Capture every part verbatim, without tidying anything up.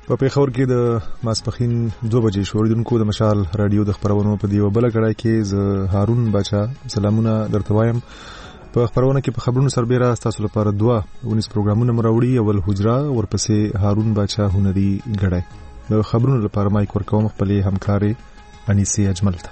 په پیښور کې د ماسپخین دوه بجې شوریدونکو د مشال رادیو د خبرونو په دیو بل کړای کې ز هارون بچا سلامونه درته وایم. په خبرونه کې په خبرونو سربېره تاسو لپاره دوه ونیس پروګرامونه مراوړي. اول حجره ورپسې هارون بچا هنري غړای. د خبرونو لپاره مایک ورکوم خپلې همکاري انیسي اجمل ته.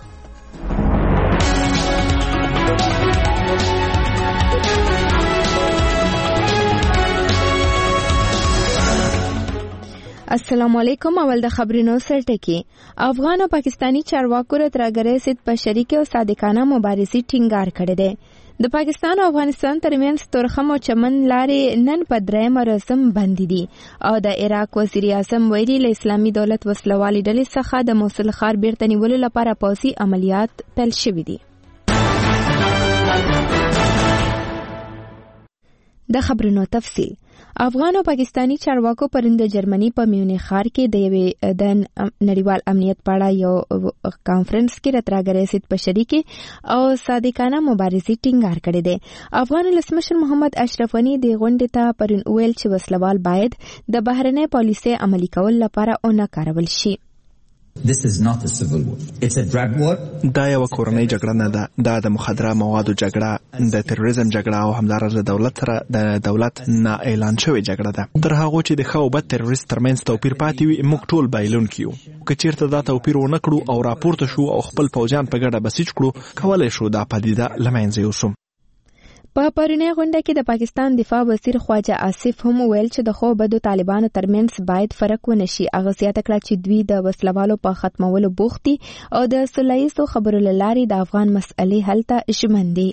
السلام علیکم. اول د خبرونو سرټکی. افغان او پاکستانی چارواکو ترګری سید په شریک او صادقانه مبارزې ټینګار کړی دی. د پاکستان او افغانستان ترمنځ تورخم او چمن لارې نن په درېیم ورځ بندي دي او د عراق وزیر اعظم ویلي له اسلامي دولت وسلوالي ډلې څخه د موصل ښار بیرته نیولو لپاره پوځي عملیات پیل شوي دي. د خبرونو تفصیل. افغان او پاکستانی چارواکو پرون د جرمني په میونخ ښار کې د یوې د نړیوال امنیت په اړه یو کانفرنس کې راتراګری سید په شریک او صادقانه مبارزې ټینګار کړی دی. افغان ولسمشر محمد اشرف غني د غونډې ته پرون ویل چې وسلوال باید د بهرنۍ پالیسۍ عملي کول لپاره اونه کارول شي. This is not a civil war. It's a drug war. دا یو کورنۍ جګړه نه ده. دا د مخدره موادو جګړه، د تروریزم جګړه او همدارنګه د دولت سره د دولت نه اعلان شوې جګړه ده. تر هغه چې د ښه او بد تروریست ترمنځ توپیر پاتې وي، موږ ټول بایلونکي یو. که چیرته دا توپیر ونه کړو او راپورته شو او خپل پوځیان په ګډه بسیج کړو، کولای شو دا پدیده له منځه یوسو. په پرونی غونډه کې د پاکستان دفاع وزیر خواجه آصف هم ویل چې د خو بدو طالبانو ترمنځ باید فرق ونشي. هغه زیاته کړه چې دوی د وسلوالو په ختمولو بوخت دي او د سولهییزو خبرو له لارې د افغان مسئلې حل ته ژمن دي.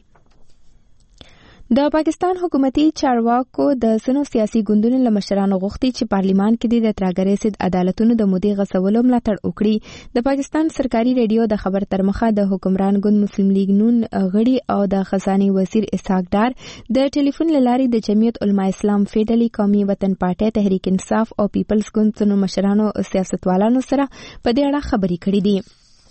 د پاکستان حکومتي چارواکو د سنو سیاسي ګوندونو له مشرانو غوښتي چې پارلیمان کې د ترګری سید عدالتونو د مودې غسولو ملاتړ وکړي. د پاکستان سرکاري ریډیو د خبر تر مخه د حکمران ګوند مسلم لیگ نون غړي او د خزانه وزیر اسحاق ډار د ټلیفون لارې د جمعیت علماء اسلام فیډرالي قومي وطن پارټي تحریک انصاف او پیپلز ګوند سنو مشرانو سیاستوالانو سره په دې اړه خبرې کړې دي.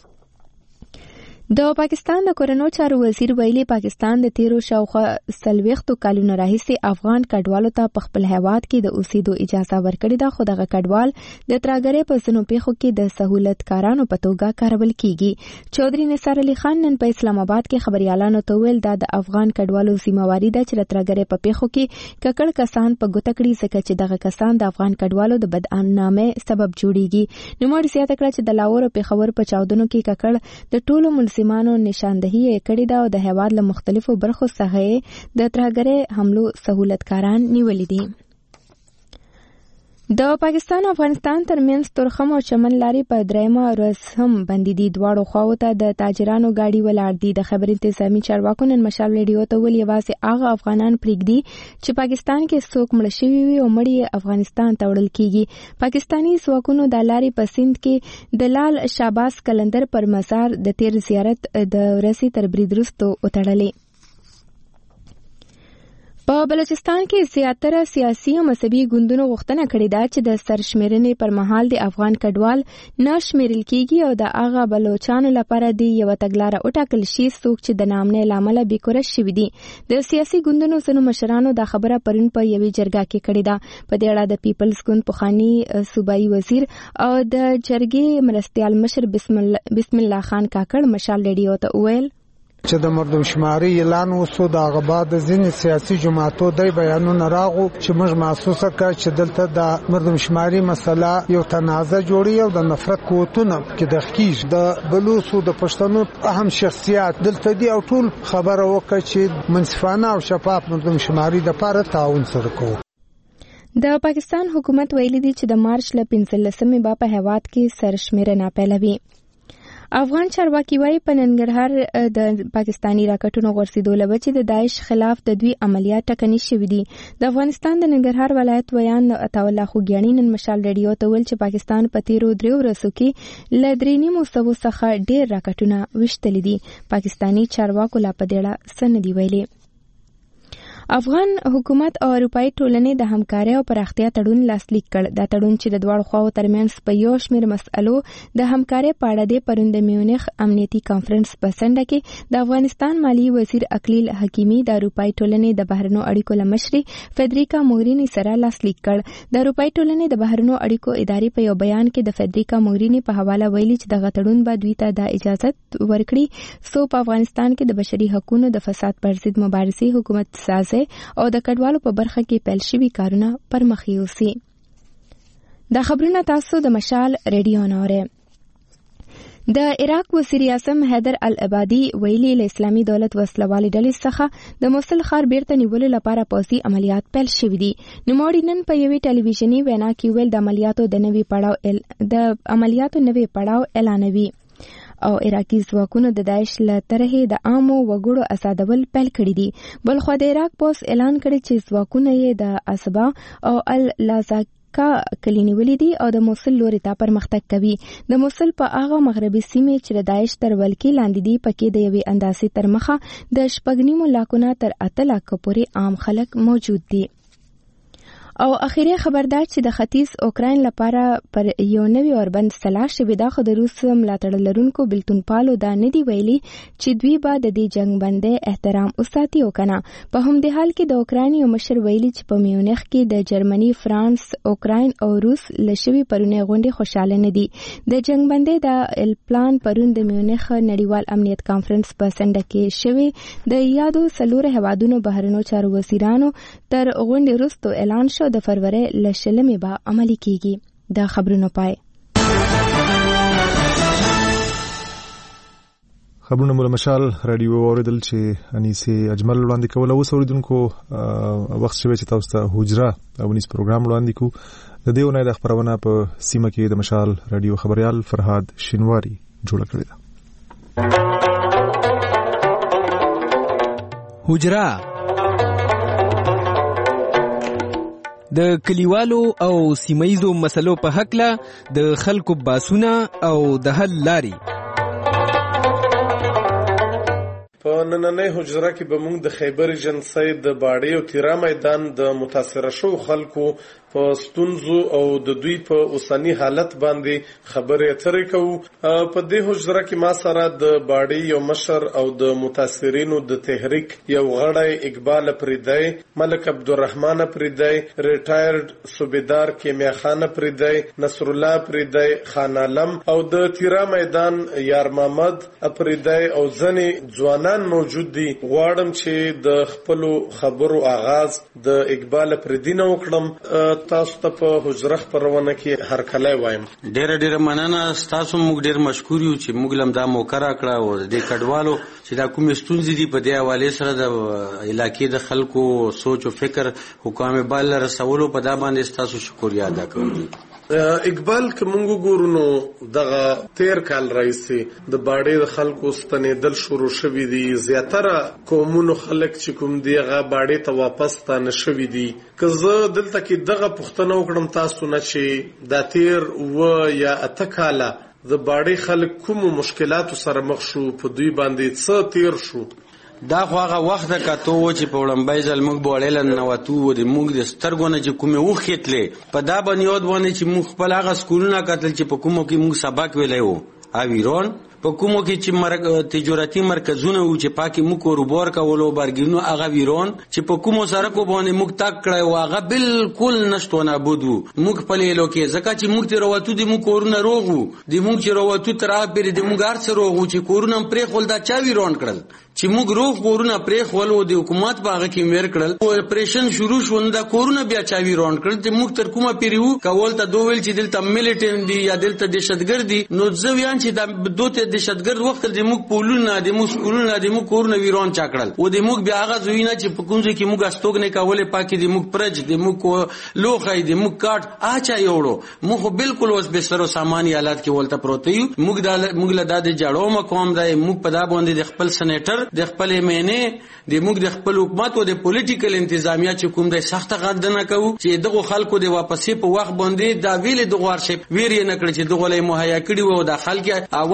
د پاکستان د کورنو چارو وزیر ویلي پاکستان د تیرو شاوخوا څلوېښتو کلونو راهیسې افغان کډوالو ته په خپل هیواد کې د اوسېدو اجازه ورکړې ده، خو دغه کډوال د ترګری په ځینو پیښو کې د سہولت کارانو په توګه کارول کیږي. چودري نثار علي خان نن په اسلام آباد کې خبريالانو ته ویل دا د افغان کډوالو ذمہواری ده چې د ترګری په پیښو کې ککړ کسان په ګوته کړي، ځکه چې دغه کسان د افغان کډوالو د بدنامۍ سبب جوړیږي. نو مور زیاته کړه چې د لاهور او پېښور په چاودنو کې ککړ د ټولو ملزمانو نشاندهي کړې ده او د هیواد له مختلفو برخو څخه د ترګری حملو سہولتکاران نیولې دي. د پاکستان او افغانستان ترمنځ تورخم او چمن لارې په درېیمه ورځ هم بندي دي. دواړو خواو ته د تاجرانو ګاډي ولاړ دي. د خبر انتظامی چارواکو نن مشال ریډیو ته ویل یوازې هغه افغانان پرېږدي چې پاکستان کې څوک مړ شوي وي او مړي افغانستان ته وړل کیږي. پاکستانی ځواکونو د لارې په سیند کې د لال شاباس کلندر پر مزار د تیر زیارت د ورځې تر برید وروسته وتړلې. په بلوچستان کې زیاتره سیاسي او مذهبي ګوندونو غوښتنه کړې ده چې د سرشمیرنې پر مهال د افغان کډوال نه شمیرل کیږي او د هغه بلوچانو لپاره د یو تګلاره وټاکل شي څوک چې د نامنې لامل بیکوره شوي دي. د سیاسي ګوندونو ځینو مشرانو دا خبره پرون په یوې جرګه کې کړې ده. په دې اړه د پیپلز ګوند پخوانی صوبایي وزیر او د جرګې مرستیال مشر بسم الله بسم الله خان کاکړ مشال ریډیو ته ویل چې د مردم شماري اعلان وسو د غباد ځینې سیاسي جماعتو د بیانونو راغو چې موږ محسوسه کړ چې دلته د مردم شماري مسله یو تنازع جوړي او د نفرت قوتونه کې د خکیج د بلوسو د پښتنو اهم شخصیات دلته دی او ټول خبره وکړي چې منصفانه او شفاف مردم شماري د لپاره تعاون سره کوي. د پاکستان حکومت ویلي دی چې د مارچ ل پنځلسمې به په هیواد کې سرشمیرنه پیلوي. افغان چارواکي وايي په ننګرهار د پاکستانی راکټونو غورځېدو له وجې د داعش خلاف د دوی عملیات ټکني شوي دي. د افغانستان د ننګرهار ولایت ویان عطاالله خوږیاڼي نن مشال ریډیو ته ویل چې پاکستان په تیرو دریو ورځو کې له درې نیمو سوو څخه ډېر راکټونه ویشتلي دي. پاکستانی چارواکو لا په دې اړه څه نه دي ویلي. افغان حکومت او اروپאי ټولنې د همکارۍ او پراختیا تړون لاسلیک کړ. دا تړون چې د دواړو خواو ترمنځ په یو شمېر مسألو د همکارۍ په اړه د پرون د میونخ امنیتي کانفرنس په څنډه کې د افغانستان مالی وزیر اقلیل حکیمي د اروپאי ټولنې د بهرنیو اړیکو له مشرې فدریکا موګرینی سره لاسلیک کړ. د اروپאי ټولنې د بهرنیو اړیکو ادارې په یو بیان کې د فدریکا موګرینی په حواله ویلي چې دغه تړون به دوی ته د اجازه ورکړي څو په افغانستان کې د بشري حقوقو د فساد پر ضد مبارزې حکومت سازي او د کډوالو په برخه کې پیل شوي کارونه پر مخ یوسي. دا خبرونه تاسو د مشال ریډیو نوري. د عراق وزیر اعظم حیدر العبادي ویلي له اسلامي دولت وسلوالي ډلې څخه د موصل ښار بیرته نیولو لپاره پوځي عملیات پیل شوي دي. نوموړي نن په یوې ټلویزیوني وینا کې ویل د عملیاتو د نوي پړاو د عملیاتو نوي پړاو اعلانوي او عراقي ځواکونو د داعش له طرحې د عامو وګړو آزادول پیل کړي دي. بلخو د عراق پولیس اعلان کړی چې ځواکونه یې د اسبا او اللازاکا کلي نیولي دي او د موصل لوري ته پرمختګ کوي. د موصل په هغه مغربي سیمې چې د داعش تر ولکې لاندې دي پکې د یوې اندازې تر مخه د شپږ نیمو لاکونه تر اته لاکو پورې عام خلک موجود دي. او اخیری خبردار چې د ختیځ اوکراین لپاره پر یو نوی اوربند سلا شوی دا خو د روس ملاتړ لرونکو بلتونپالو دا نه دی ویلي چې دوی به د دې جنگ بندۍ احترام وساتي او کنه. په همدې حال کې د اوکراین یو مشر ویلي چې په میونخ کې د جرمني، فرانس، اوکراین او روس لشوي پرونه غونډې خوشاله نه دي. د جنگ بندۍ د پلان پرون د میونخ نړیوال امنیت کانفرنس په څنډه کې شوی د یادو څلور هیوادونو بهرنیو چارو وزیرانو تر غونډې وروسته اعلان شو د فروری لشلمې به عملي کیږي. دا خبرونه پای خبرونه مول مشال رادیو اوریدل چې انیسه اجمل وړاندې کول او اوریدونکو وخت شوی چې تاسو ته حجره او نس پروګرام وړاندې کو. د دې ونې د خبرونه په سیمه کې د مشال رادیو خبريال فرهاد شینواری جوړ کړی دا. حجره د کلیوالو او سیمایزو مسلو په حق له د خلکو باسونه او د حل لاري. په نننۍ حجره کې به موږ د خیبر جنسۍ د باړې او تیرا میدان د متاثره شو خلکو په ستونزو او د دوی په اوسنی حالت باندې خبرې اترې کوو. په دې حجره کې ما سره د باړې یو مشر او د متاثرینو د تحریک یو غړی اقبال پریدی، ملک عبدالرحمن پریدی، ریټایرډ صوبیدار کیمیا خان پریدی، نصر الله پریدی، خان عالم او د تیرا میدان یار محمد پریدی او ځنې ځوانان موجود دي. غواړم چې د خپل خبرو آغاز د اقبال پریدی نه وکړم. تاسو ته په حجره خبرونه کې هر کله وایم ډېر ډېر مننه. تاسو موږ ډېر مشکور یو چې موږ لم دا موقع راکړه او د کډوالو چې دا کومې ستونزې دي په دې حواله سره د علاقې د خلکو سوچ او فکر حکام بال رسولو په دا باندې تاسو شکریا ادا کوم. اقبال که مونږ ګورو نو دغه تیر کال راځي د باړې د خلکو ستنېدل شروع شوي دي. زیاتره قومونو خلک چې کوم دی هغه باړې ته واپس ستانه شوي دي. که زه دلته کې دغه پوښتنه وکړم تاسو نه چې دا تیر و یا اته کاله د باړې خلک کوم مشکلاتو سره مخ شو، په دوی باندې څه تیر شو؟ دا خو هغه وخت د کاتو چې په وړاندې ځل موږ بوړل نه وته د موږ د سترګونه چې کومه وختلې په دا باندې یاد باندې چې موږ خپل هغه سکولونه کتل چې په کومو کې موږ سبق ویلای وو اویرون په کومو کې چې مرګ تجارتي مرکزونه و چې پاکي موږ وربور کولو برګینو هغه ویرون چې په کومو سره کو باندې موږ تاک کړی و هغه بالکل نشته نه بودو. موږ په لیلو کې ځکه چې موږ ته وروته د موږ کورونه روغو د موږ چې وروته تر هغه د موږ ارڅ روغو چې کورونه پرې خول دا چا ویرون کړل چې موږ روغ کورونه پرې خول او د حکومت باغ کې مېر کړل او اپریشن شروع شو نو دا کورونه بیا چا ویرون کړل چې موږ تر کومه پیریو کول ته دوول چې دلته ملټن دي یا دلته دهشتګرد دي نو ځویان چې د دوته دهشتګرد وخت د موږ پولونه د موږ سکولونه د موږ کورونه ویرون چا کړل او د موږ بیا هغه ځوینه چې په کومځ کې موږ استوګ نه کولې پاکي د موږ پرج د موږ لوخای د موږ کاټ اچا یوړو موږ بالکل اوس به سره ساماني حالات کې ولته پروت یو. موږ د موږ له د جاړو مقام دی موږ په دا باندې د خپل سېنیټر د خپل مینه د موږ د خپل حکومت او د پولیټیکل انتظامیه چې کوم د سخت غد نه کوو چې دغه خلکو د واپسې په وخت باندې دا ویل د غوارشپ ویری نه کړی چې دغه له مهیا کړی وو د خلک اول نه چې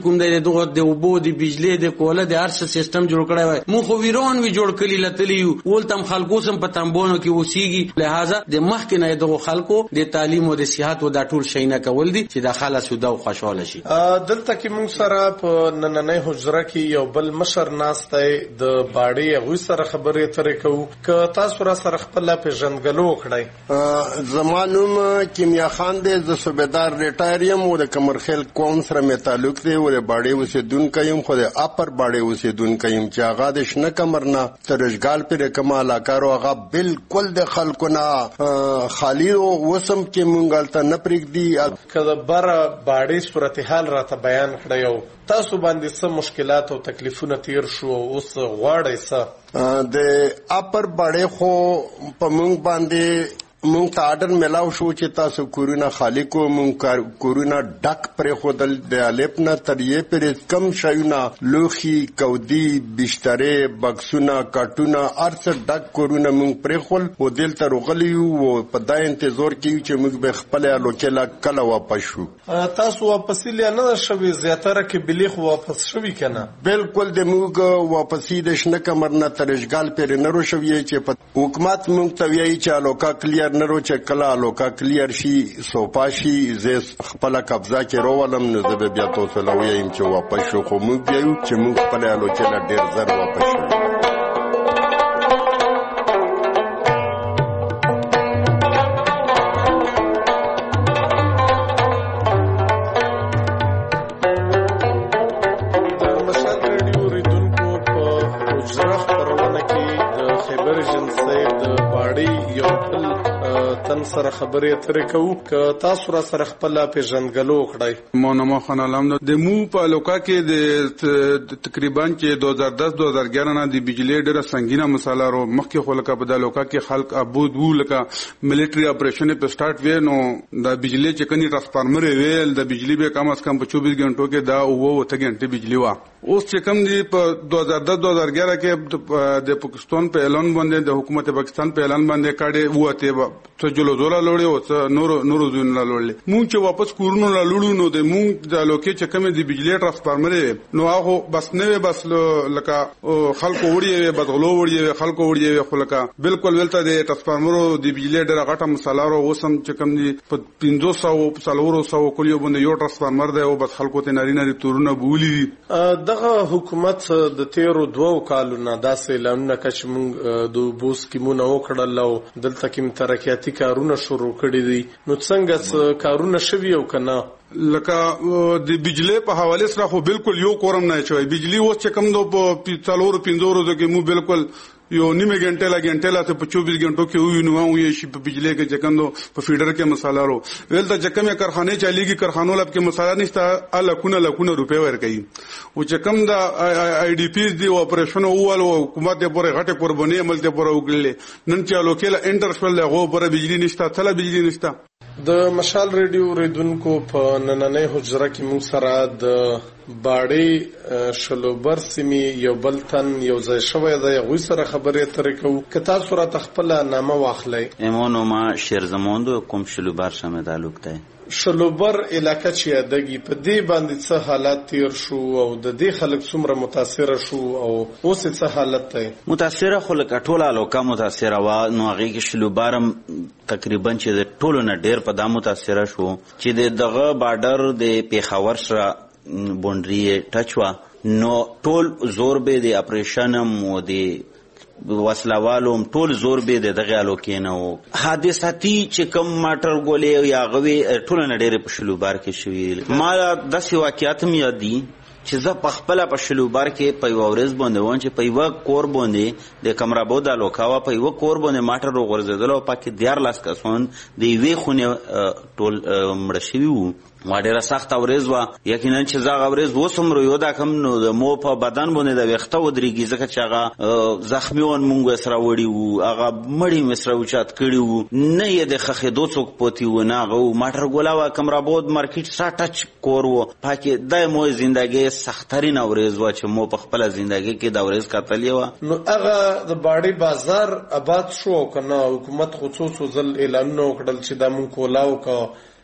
کوم دی دغه د اوبو د بجلی د کوله د هر څه سیستم جوړ کړی وای مو خو ویرون وی جوړ کړی لتلی ولتم خلکو سم په تنبونو کې اوسېږي لہذا د مخکې نه دغه خلکو د تعلیم او د صحت او د ټول شي نه کول دي چې د خلاص او د خوشاله شي. دلته کې موږ سره په نننۍ حجره کې یو بل مشر ناسته د باډي غوي سره خبرې ترې کوو ک تاسو را سره خپل پیژنګلو کړی. زمانوم کیمیا خان دی ز صوبیدار ریټایر یم او د کمرخیل قوم سره می تعلق دی او د باډي اوسیدونکو یم خو د اپر باډي اوسیدونکو یم چې هغه د شنه کمرنا ترشګال پر کمال کارو هغه بالکل د خلکو نه خالی او وسم کې مونږ ته نه پرېږدي. کله بر باډي صورتحال راته بیان کړی او تاسو باندې څه مشکلات او تکلیفونه تیر شو اوس غواړئ څه؟ د اپر باډي خو په مونږ باندې مونږ ته آرډر ملاو شو چې تاسو کورونه خالی کو مونږ کورونه ډک پرې خودل د الف نه تر یې پرې کم شایونه لوخي کودي بسترې بکسونه کټونه ارڅ ډک کورونه مونږ پرې خول او دلته رغلی او په دا انتظار کې چې مونږ به خپل الوکلا کله واپس شو. تاسو واپس لې نه شوي زیاتره کې بلیغ واپس شوي کنه؟ بالکل د مونږ واپسې د شنه کمرنا ترشګال پرې نه رو شوي چې په حکومت مونږ ته ویایي چې الوکا کلیر نرو چې کله لوکا کلیر شي سوپا شي زه خپل قبضه کې روولم نو زه بیا تاسو له وایم چې واپس شو خو موږ بیا یو چې موږ خپل الوکلا ډیر زر واپس شو. سره خبرې ترې کوو ک تاسو را سره خپل پیژنګلو کړی. مونږه خان علام د مو په لوکا کې د تقریبا چې دو هزار دس دو هزار ګیارہ نه د بجلی ډیره سنگینه مساله رو مخکې خلک په د لوکا کې خلک ابود وو لکه ملټری اپریشن په سٹارټ وې نو د بجلی چې کني ټرانسفارمر ویل د بجلی به کم از کم په چوبیس غنټو کې دا او وته غنټه بجلی وا اوس چې کم دی په دو هزار دس دو هزار ګیارہ کې د پاکستان په اعلان باندې د حکومت پاکستان په اعلان باندې کاډه وته څه جلو دولا لوړي او څه نور نور زون لا لوړي مونږ چې واپس کورونو لا لوړو نو د مونږ د لوکي چې کم دی بجلی ټرانسفارمر نو هغه بس نه بس لکه خلکو وړي بس غلو وړي خلکو وړي خلکا بالکل ولته د ټرانسفارمر د بجلی ډېر غټه مسالارو وسم چې کم دی په پنځه سوه سلورو سوه کلیو باندې یو ټرانسفارمر دی او بس خلکو ته ناري ناري تورونه بولی دغه حکومت د تیرو دوو کالونو داسې اعلانونه کچ مونږ د بوس کې مونږ وکړل او دلته کې ترقیاتي کارونه شروع کړي دي نو څنګه کارونه شوي او کنه؟ لکه د بجلی په حواله سره خو بالکل یو کورم نه چوي بجلی اوس چې کم دو په څلور پنځه ورځې کې مو بالکل یو نیمه غنټه لا غنټه لا ته په چوبیس غنټو کې وي نو یو شي په بجلی کې چکندو په فیډر کې مساله رو ولته چکمه کارخانه چاليږي کارخانو لب کې مساله نشته الکونه لکونه روپے ور کوي او چکم دا آی ډی پی دی اپریشن اول حکومت د پورې غټه قرباني عمل ته پوره وکړل نن چې لوکل انټرشل له غو پر بجلی نشته تل بجلی نشته. د مشال ریډیو ریدونکو په نننۍ حجره کې موږ سره د باډي شلوبر سیمي یو بلتن یو ځای شوی دی غوي سره خبرې ترې کوو که تاسو را تخپل نامه واخلئ. ایمونو ما شیرزموندو کوم شلوبر سره تعلق دی. شلوبر علاقه چې یادګي په دې باندې څه حالات تیر شو او د دې خلک څومره متاثر شو او اوس څه حالت دی؟ متاثر خلک ټوله لوکا متاثر وا نو هغه کې شلوبرم تقریبا چې د ټولو نه ډیر په دا متاثر شو چې دغه بارډر د پیښور سره بونډري ټچوا نو ټول زور به د اپریشن مو دی وسلوالو ټول زور به دغه الوکینو حادثاتي چې کم ماټر ګولې یا غوي ټول نه ډېر په شلوبار کې شوی ما د سی واقعیت مې یادي چې زه په خپل په شلوبار کې په ورځ باندې وون چې په یو کور باندې د کمرابو د لوکاوا په یو کور باندې ماټر وغورځیدل او پکې دیار لاس کسون د وی خونه ټول مړ شوی وو ما ډیره سخت ورځ وا یقینا چې زغ ورځ وسمرو یو دا کم نو د مو په بدن باندې د وخته ودرېږي ځکه چې هغه زخمی ون مونږ سره وړي وو هغه مړی مسره وچات کړي وو نه یې د خخې دوه څوک پوتي و نه غو ماټر ګولاوا کمرابود مارکیټ سره ټچ کور وو پکې د مو ژوندۍ سخترین ورځ وا چې مو په خپل ژوندۍ کې د ورځ کتلې و نو هغه د باډي بازار آباد شو کنه حکومت خصوصو ځل اعلان نو کړل چې د مونږ کولاو کا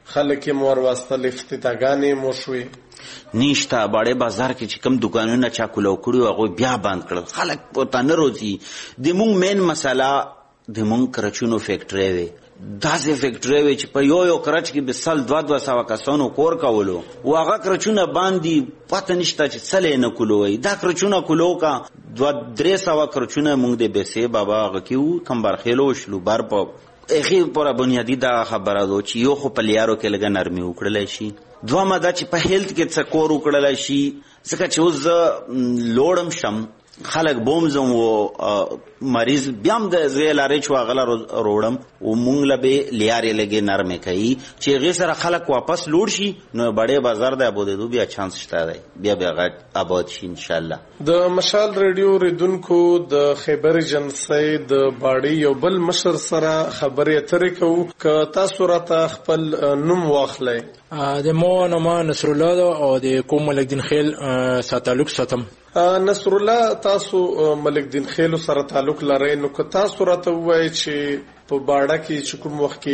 خلک یې مور واستل افتتاحګانې مو شوې نشته باړې بازار کې چې کوم دکانونه چا کولو کړي هغه بیا بند کړل خلک پته نه روزي د مونږ مین مسله د مونږ کرچونو فیکټری وي داسې فیکټری وي چې په یو یو کرچ کې به سل دوه دوه سوه کسانو کور کولو او هغه کرچونه باندې پته نشته چې څه نه کولو وي دا کرچونه کولو کا دوه درې سوه کرچونه مونږ د بیسې بابا هغه کې وو کمبرخیلو شلوبر په اخی پر بنیادی دا خبره دو چې یو خو په لیارو کې لګه نرمي وکړلای شي دوامه دا چې په هیلت کې څه کور وکړلای شي ځکه چې اوس لوړم شم خلک بومزم و مریض بیام د زیلارې چوا غلا روړم او مونږ له به لیارې لګي نرمه کوي چې غي سره خلک واپس لوړ شي نو بڑے بازار د ابودو بیا چانس شته دی بیا بیا غټ آباد شي ان شاء الله. د مشال ریډیو ریدونکو د خیبر جنسي د باړي یو بل مشر سره خبرې اترې کوو ک تاسو راته خپل نوم واخلئ. د مو نوم نصر الله او د کوم ملک دین خیل سره تعلق ساتم. نصر الله تاسو ملک دین خیل سره تعلق لرئ نو که تاسو راته وایي چې په باړه کې چې کوم وخت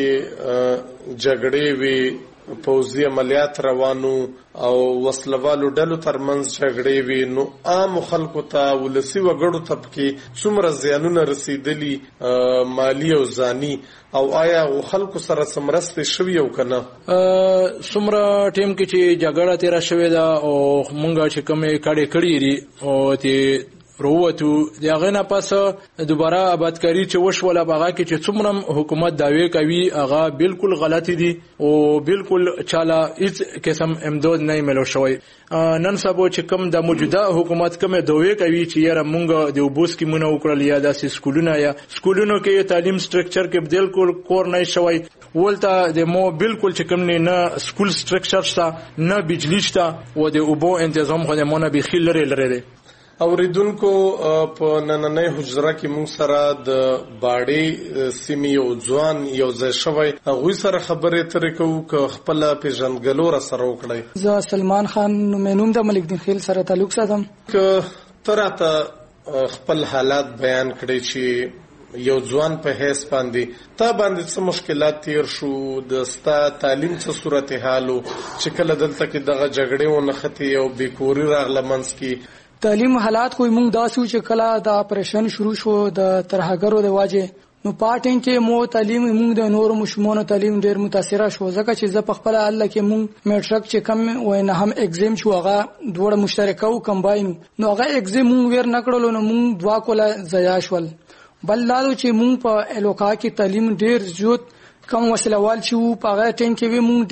کې جګړې وي پوځي عملیات روانو او وسلوالو ډلو ترمنځ جګړې وي نو عام خلکو ته ولسی وګړو طبقه څومره زیانونه رسیدلی مالی او ځاني او آیا خلکو سره سمرسته شوی او کنه څومره ټیم کې چې جګړه تیر شوې ده او مونږه چې کومه کړي کړي دي او ته روتو دغه نه پس دوباره آبادکاری چې وشوله باغه کې چې څومره حکومت داوی کوي هغه بالکل غلطی دي او بالکل چاله هیڅ قسم امداد نه ملو شوی. نن سبا چې کوم د موجوده حکومت کوم دوی کوي چې یاره مونږ د وبوس کې مونږ وکړل یا د سکولونو یا سکولونو کې تعلیم سټرکچر کې بالکل کور نه شوی ولته د مو بالکل چې کوم نه سکول سټرکچر شته نه بجلی شته او د وبو تنظیم خو د مونږ به خیل لري لري. اوریدونکو په نننۍ حجره کې موږ سره د باړې سیمې یو ځوان یو ځای شوی هغوی سره خبرې اترې کوو که خپله پیژندګلو را سره وکړئ. زه سلمان خان نوم د ملک دین خیل سره تعلق ساتم. که ته راته خپل حالات بیان کړئ چې یو ځوان په حیث باندې تا باندې څه مشکلات تیر شو د ستا تعلیم څه صورتحال و چې کله دلته کې دغه جګړې ونښتې او بېکوري راغله منځ کې تعلیم حالات خو موږ داسو چې کله د اپریشن شروع شو د ترهګرو د واجه نو پاتین کې مو تعلیم موږ د نور مشمونو تعلیم ډیر متاثره شو ځکه چې ز په خپل الله کې موږ میټرک چې کم وای نه هم ایگزام شو هغه دوه مشترکه او کمباین نو هغه ایگزام موږ ور نکړلو نو موږ دوا کوله ضایع شول بل لالو چې موږ په الوکا کې تعلیم ډیر زیات کم وسلوال شو په هغه ټیم کې موږ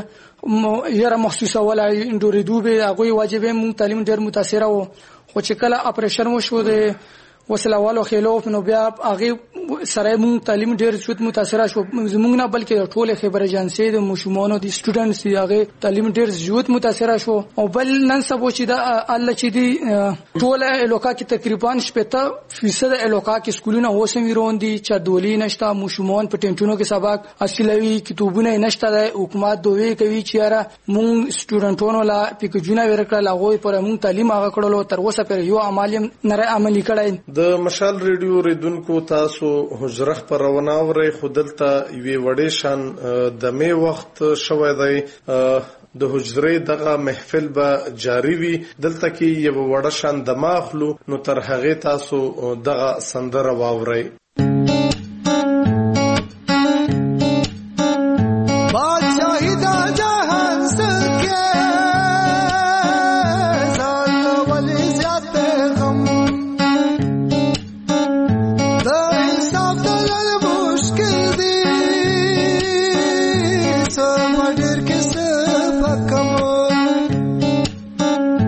ډیر یره مخصوصه ولا اندوریدو به هغه واجب موږ تعلیم ډیر متاثره وو خو چې کله اپریشن وشو د وسلوالو خلاف نو بیا هغه سره موږ تعلیم ډیر زیات متاثره شو زموږ نه بلکې ټول خبره جنسي د مشمونو د سټوډنټس هغه تعلیم ډیر زیات متاثره شو او بل نن سبا چې د الله چې دی ټول الوکا کې تقریبا شپږ فیصد الوکا کې سکولونه هوسم ویرون دي چې دولی نشته مشمون په ټینټونو کې سبق اصلي کتابونه نشته د حکومت دوی کوي چې را موږ سټوډنټونو لا پکې ورکړل هغه پر موږ تعلیم هغه کړلو تر اوسه پر یو عملی نه عملی کړی. د مشال ریډیو ریدونکو تاسو حجره خبرونه اورئ خو دلته یوې وړې شان د می وخت شوی دی د حجرې دغه محفل به جاری وي دلته کې یو وړه شان دمه اخلو نو تر هغې تاسو دغه سندره واورئ.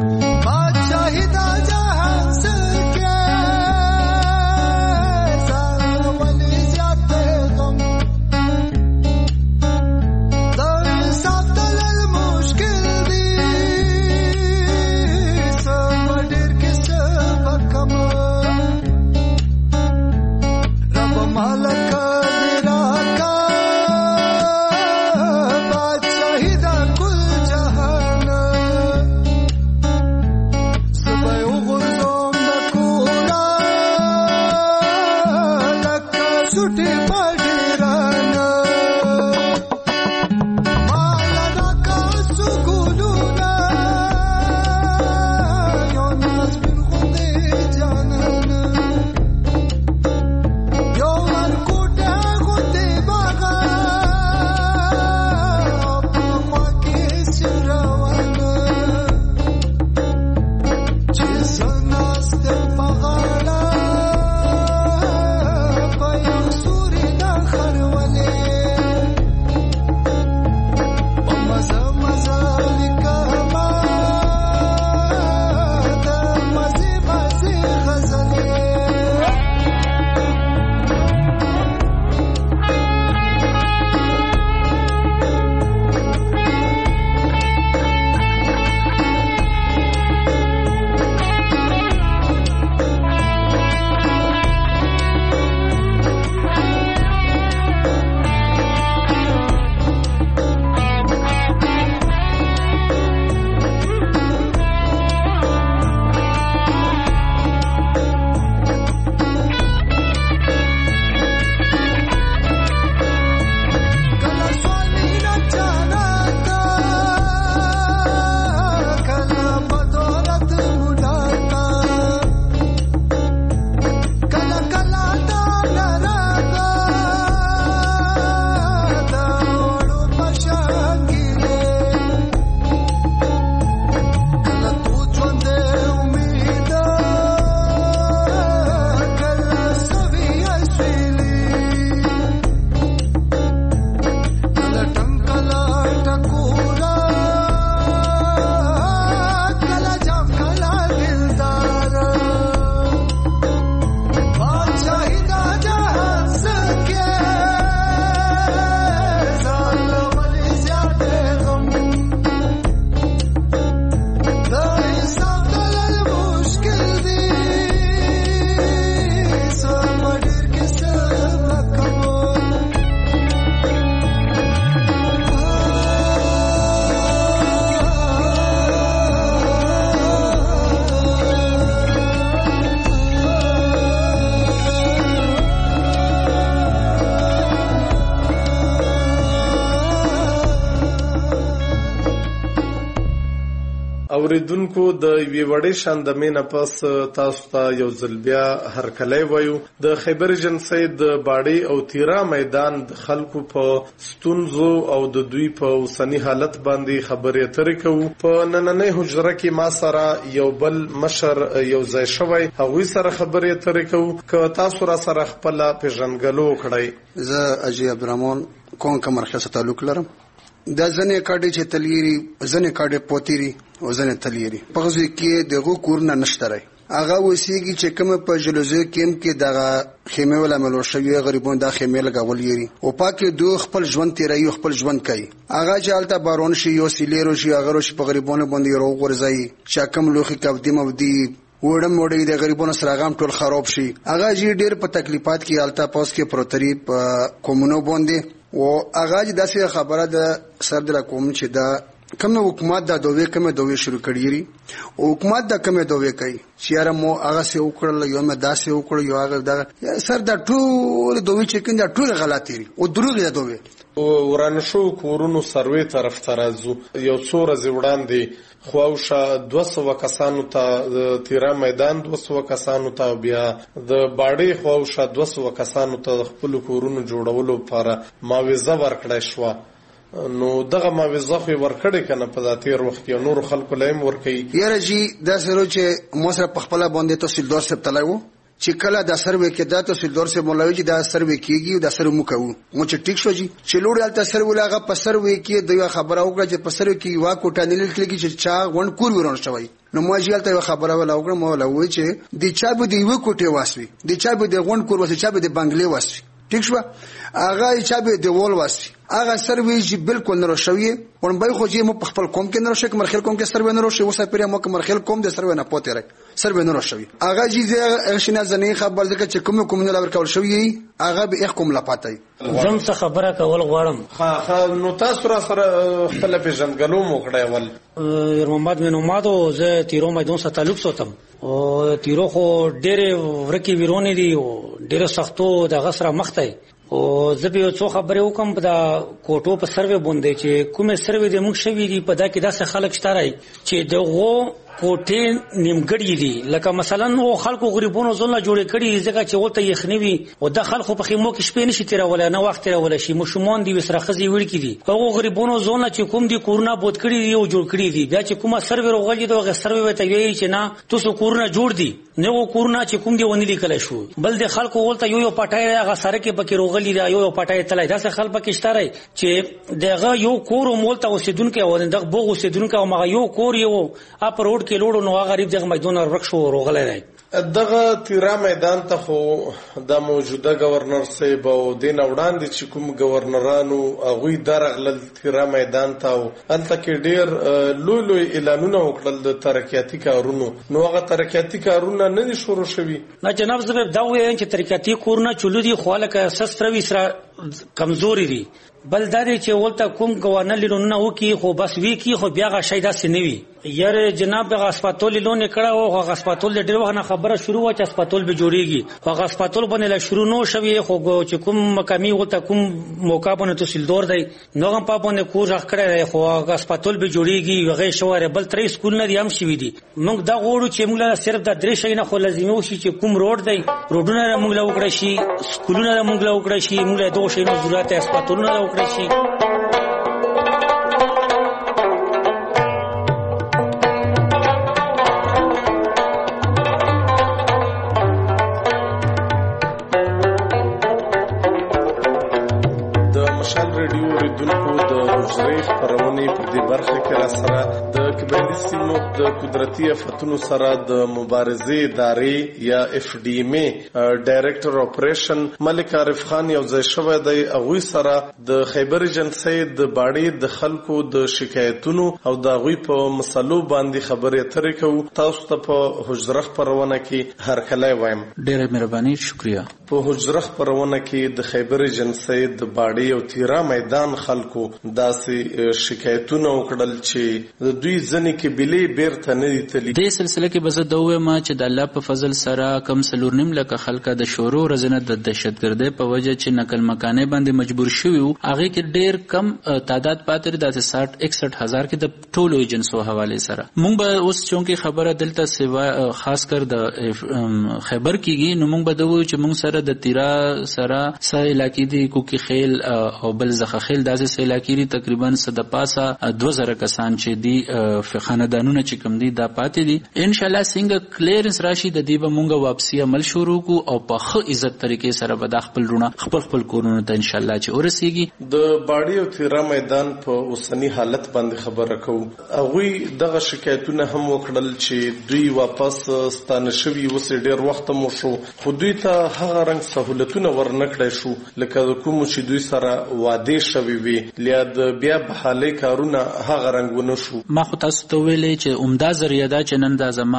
Sa اوریدونکو د یوې وړې شاندمې نه پس تاسو ته یو ځل بیا هرکلی وایو. د خیبر ایجنسۍ د باډۍ او تیرا میدان د خلکو په ستونزو او د دوی په اوسني حالت باندې خبرې اترې کوو. په نننۍ حجره کې ما سره یو بل مشر یو ځای شوی، هغوی سره خبرې اترې کوو. که تاسو را سره خپله پیژنګلو وکړئ. زه اجي عبدالرحمن کونکه مرکز سره تعلق لرم. دا ځنې کاډې چې تلیری، ځنې کاډې پوتیری او ځنې تلیری په غزو کې دغه کورونه نشته رای. هغه وسیږي چې کوم په جلوزه کېم کې دغه خیمه ولا ملو شوی غریبون د خیمه لګول یری او پاکه دوه خپل ژوند تیرای خپل ژوند کوي. هغه چالتہ بارون شي یو سیلیرو شي هغه شي په غریبونو باندې رو ورځي چې کوم لوخي کاودی مودي وړم وړي د غریبونو سره غام ټول خراب شي. هغه جی ډیر په تکلیفات کې التا پاس کې پروتری په کومونو باندې او هغه د داسې خبره د سر د کوم چې دا کوم حکومت د دوی کوم دوی شروع کړی او حکومت د کوم دوی کوي چې یاره مو هغه سه وکړل یو مې داسې وکړ یو هغه دا سر د ټول دوی چې کنده ټول غلطي او دروغ دی دوی. ورانه شو کورونو سروي طرف ته راځو. یو څو ورځې وړاندې خواوشه دوه سوه کسانو ته تیرا میدان دوه سوه کسانو ته بیا د باډۍ خواوشه دوه سوه کسانو ته خپل کورونو جوړولو لپاره معاوضه ورکړای شوه. نو دغه معاوضه خو ورکړې کنه په ذاتیر وخت یو نور خلکو لایم ورکړي. یاره جی دا سره چې مو سره په خپل باندې تحصیلدار صاحب تلایو چې کله د سروې کې دا تحصیلدار صاحب مولوي چې دا سروې کیږي دا سروې مو کوو مو چې ټیک شو جی چې لوړ الته سروې لاغه په سروې کې د یو خبره وکړه چې په سروې کې وا کوټه نه لیکل کې چې چا ون کور ورون شوی. نو مو چې الته خبره ولا وکړه مو لوي چې د چا به دی یو کوټه واسوي د چا به د ون کور واسي چا به د بنگلې واسي ټیک شو. هغه چا به د وول واسي هغه سروې چې بالکل نه شوی ون به خو چې مو په خپل قوم کې نه شي کوم خل قوم کې سروې نه شي وسه پرې مو کوم خل قوم د سروې نه پوتې راک سروې نه شوی. هغه چې شنه ځنې خبر ځکه چې کوم کوم نه لور کول شوی هغه به احکم لا پاتای. زم څه خبره کول غواړم. ها ها نو تاسو را سره خپل پیژنګلو مو کړی ول. محمد بن امادو زه تیرو میدان سره تعلق ساتم او تیرو خو ډېر ورکی ویرونه دي او ډېر سختو د غسر مخته او زه به څو خبرې وکم په دا کوټو په سروې باندې چې کومه سروې د موږ شوی دي په دا کې داسې خلک شته چې دغه کوټې نیمګړې دي لکه مثلا نو خلکو غریبونو ځونه جوړې کړي ځکه چې وته یخنوي او د خلکو په خیمو کې شپې نشي تیرولای نه وخت تیرولای شي مشمون دي وسره خزي وړ کې دي هغه غریبونو ځونه چې کوم دي کورونه بوت کړي دي او جوړ کړي دي بیا چې کومه سروې روغلي دغه سروې وته وی چې نه تاسو کورونه جوړ دي نه کورونه چې کوم دي ونی لیکل شو بل د خلکو ولته یو یو پټای هغه سره کې پکې روغلي دی یو یو پټای تلای داسې خلک پکې شته چې دغه یو کور مولته اوسیدونکو او دغه بوغ اوسیدونکو او مغه یو کور یو اپ روډ کې لوړو نو غریب دغه میدان ورکشو روغلای دی. دغه تیرا میدان ته خو د موجوده گورنر صاحب او دین وړاندې چې کوم گورنرانو هغه درغلل تیرا میدان ته او الته کې ډیر لوی لوی اعلانونه وکړل د ترقیاتي کارونو. نو هغه ترقیاتي کارونه نه شروع شوي. نه جناب زه دا وایم چې ترقیاتي کورونه چلو دي خو لکه سستروي سره کمزوري دي بل دا چې ولته کوم گورنر لونه وکي خو بس وی کی خو بیا غا شایدا سنوي یاره جناب غا اسپاتول لونه کړه او غا اسپاتول ډیر وخت خبره شروع و چې اسپاتول به جوړیږي خو غا اسپاتول باندې لا شروع نو شوی خو چې کوم مقامی وته کوم موقع باندې تحصیلدار دی نو هم په باندې کور راخ کړه خو غا اسپاتول به جوړیږي هغه شواره بل ترې سکول نه دی هم شوی دي. موږ دا غوړو چې موږ صرف د درې شي نه خو لازمي وشي چې کوم روډ دی روډونه موږ لا وکړی شي سکولونه موږ لا وکړی شي موږ له دوه شي نه ضرورت اسپاتولونه لا وکړی شي. خبرونه په دې برخه کې را سره د قبایلی سیمو د قدرتي آفتونو سره د مبارزې ادارې یا اف ډي ایم ای ډایریکټر اپریشن ملک عارف خان یو ځای شوی دی. هغوی سره د خیبر ایجنسۍ د باډۍ د خلکو د شکایتونو او د هغوی په مسلو باندې خبرې اترې کوو. تاسو ته په حجره خپرونه کې هرکلی وایم. ډېره مهرباني شکریه. په حجره خپرونه کې د خیبر ایجنسۍ د باډۍ او تیرا میدان خلکو داسې شکایتونه وکړل چې د دوی ځنې قبیلې بیرته نه دي تللي. دې سلسله کې به زه دا ووایم چې د الله په فضل سره کم څلور نیم لکه خلکه د شورو ورځنه د دهشتګردۍ په وجه چې نقل مکانۍ باندې مجبور شوي وو هغې کې ډېر کم تعداد پاتې دی داسې ساټ اکسټ هزار کې د ټولو ایجنسو حوالې سره. مونږ به اوس چونکې خبره دلته سوا خاص کر د خیبر کېږي نو مونږ به دا ووایو چې مونږ سره د تیرا سره څه علاقې دي کوکي خیل او بل زخه خیل داسې څه علاقې دي تقریبا څه د پاسه دوه زره کسان چې دي خاندانونه چې کوم دي دا پاتې دي. انشاءالله څنګه کلیرنس راشي د دې به مونږ واپسي عمل شروع کو او په ښه عزت طریقې سره به د خپل رونه خپل خپل کورونو ته انشاءالله چې ورسیږي. د باړې او تیرا میدان په اوسنی حالت باندې خبره کوو. هغوی دغه شکایتونه هم وکړل چې دوی واپس ستانه شوي اوس ډېر وخت مو شو خو دوی ته هغه رنګ سهولتونه ورنکړی شو لکه د کومو چې دوی سره وعدې شوي وي لیا د بیا بحالۍ کارونه هغه رنګ ونه شو. ما خو تاسو ته ویلې چې عمده ذریعه ده چې نن دا زما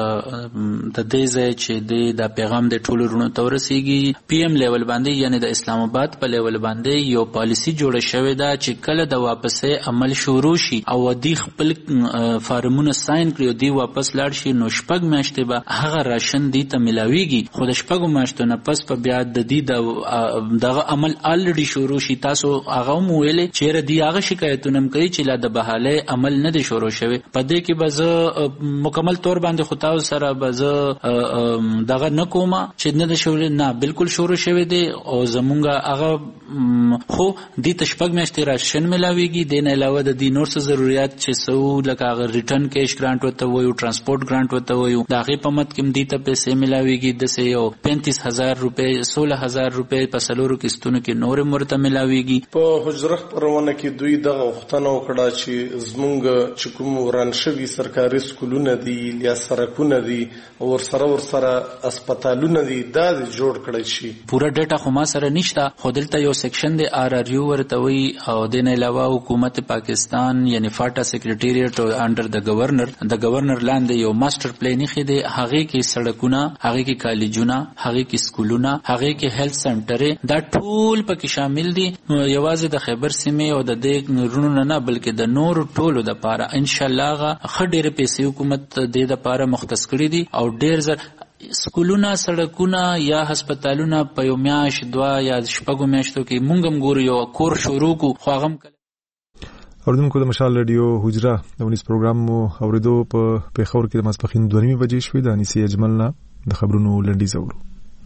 د دې ځای چې دی دا پیغام د ټولو رونو ته ورسیږي. پی ایم لیول باندې یعنی د اسلام آباد په لیول باندې یو پالیسی جوړه شوې ده چې کله د واپسې عمل شروع شي او دی خپل فارمونه ساين کړي دی واپس لاړ شي نو شپږ میاشتې به هغه راشن دی ته ملاويږي. خو د شپږو میاشتو نه پس په بیا د دې دغه عمل الریډي شروع شي. تاسو هغه مو ویلې چې ردی هغه شکایتونه کوي چې لا د بحاله عمل نه دی شروع شوی. په دې کې به زه مکمل طور باندې خو تاسو سره به زه دغه نه کوم چې نه دی شوی نه بالکل شروع شوی دی او زمونږ هغه خو دې تشپږ میاشتې راشن ملاويږي. د نه علاوه د دې نور څه ضرورت چې سو لکه هغه ریټرن کیش ګرانټ وته وایو ټرانسپورت ګرانټ وته وایو دا غي په مت کې دې ته پیسې ملاويږي د سه یو پینتیس هزار روپے سولہ هزار روپے په سلورو کیستونو کې نور مرته ملاويږي. په حجره پرونه کې دوی دغه وختونه وکړه چې زمونږ چې کوم وران شوي سرکاري سکولونه دي یا سرکونه دي او ورسره ورسره هسپتالونه دي دا جوړ کړی شي. پورا ډیټا خو ما سره نشته خو دلته یو سیکشن دی آر آر یو ورته وی او د نه علاوه حکومت پاکستان یعنی فاټا سیکریټریټ او انډر د گورنر د گورنر لاندې یو ماستر پلان یې خېده هغه کې سړکونه هغه کې کالجونه هغه کې سکولونه هغه کې هیلث سنټر دا ټول پکې شامل دي. یوازې د خیبر سیمه او د دې رونو نه بلکې د نور ټولو د پاره ان شاء الله غ خډېر پیسې حکومت د د پاره مختص کړی دي او ډېر زر سکولونه سړکونه یا هسپتالونه په یو میاش دوا یا شپږو میاشتو کې مونږ هم ګورو یو کور شروع کو خو هغه اوردونکو د مشال رادیو حجره د ونیس پروګرام مو اوریدو په پیښور کې د ماسپخین دوه نیمې بجې شوې د انیسي اجمل نه د خبرونو لنډیز اورو.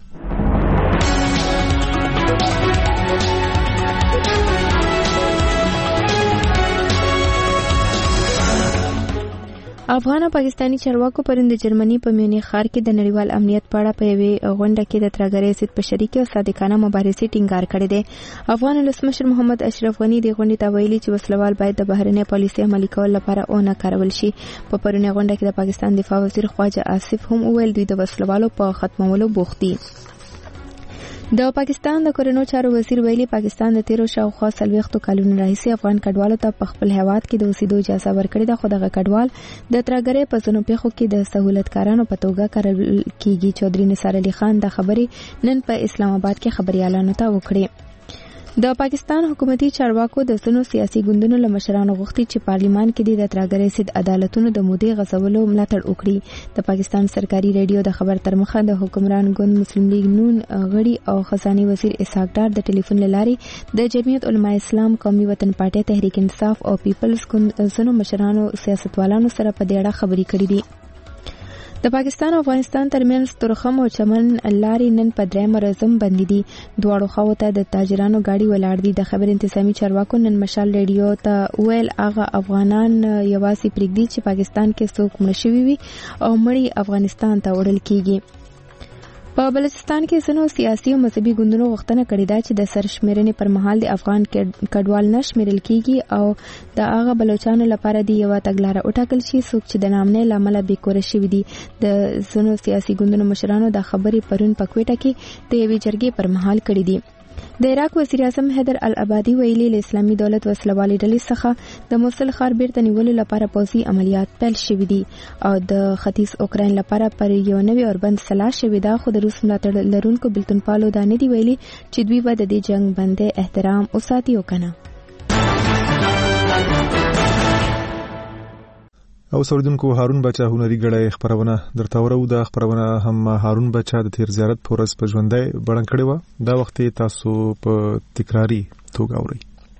افغان او پاکستانی چارواکو پرون د جرمني په میونخ ښار کې د نړیوال امنیت په اړه په یوې غونډه کې د ترهګرۍ ضد په شریکۍ او صادقانه مبارزې ټینګار کړی دی. افغان ولسمشر محمد اشرف غني د غونډې ته ویلي چې وسلوال باید د بهرنۍ پالیسۍ عملي کولو لپاره ونه کارول شي. په پرونۍ غونډه کې د پاکستان دفاع وزیر خواجه آصف هم وویل دوی د وسلوالو په ختمولو بوخت دي. د پاکستان د کورنو چارو وزیر ویلي پاکستان د تیرو شاوخوا څلوېښتو کلونو راهیسې افغان کډوالو ته په خپل هیواد کې د اوسېدو اجازه ورکړې ده خو دغه کډوال د ترهګرۍ په ځینو پیښو کې د سهولتکارانو په توګه کارول کیږي. چودري نثار علي خان د خبرې نن په اسلام آباد کې خبريالانو ته وکړې. د پاکستان حکومتي چارواکو د ځینو سیاسي ګوندونو له مشرانو غوښتي چې پارلیمان کې د ترهګرۍ ضد عدالتونو د مودې غځولو ملاتړ وکړي. د پاکستان سرکاري ریډیو د خبر تر مخه د حکمران ګوند مسلم لیگ نون غړي او خزاني وزیر اسحاق ډار د ټلیفون له لارې د جمعیت علماء اسلام قومي وطن پارټي تحریک انصاف او پیپلز ګوند ځینو مشرانو سیاستوالانو سره په دې اړه خبرې کړې دي. د پاکستان او افغانستان ترمنځ تورخم او چمن لارې نن په درېیم ورځ بندي دي. دواړو خواو ته د تاجرانو ګاډي ولاړ دي. د خبر انتظامی چارواکو نن مشال ریډیو ته ویل هغه افغانان یوازې پرېږدي چې پاکستان کې څوک مړه شوي وي او مړي افغانستان ته وړل کیږي. په بلوچستان کې ځینو سیاسي او مذهبي ګوندونو غوښتنه کړې ده چې د سرشمیرنې پر مهال د افغان کډوال نه شمیرل کیږي او د هغه بلوچانو لپاره د یوه تګلاره وټاکل شي څوک چې د نامنۍ له امله بېکوره شوي دي. د ځینو سیاسي ګوندونو مشرانو د خبرې پرون په کوټه کې د یوې جرګې پر مهال کړې دي. د عراق وزیر اعظم حیدر العبادي ویلي له اسلامي دولت وسلوالې ډلې څخه د موصل ښار بیرته نیولو لپاره پوځي عملیات پیل شوي دي او د ختیځ اوکراین لپاره پر یو نوی اوربند سلا شوې ده خو د روس ملاتړ لرونکو بلتونپالو دا نه دي ویلي چې دوی به د دې جنګ بندۍ احترام وساتي او که نه. او سوریدونکو هارون بچا هنري غړی خبرونه درته ورو د خبرونه هم هارون بچا د تیر زیارت پورس په ژوندۍ بړن کړي و دا وخت تاسو په تکراری توګه اورئ.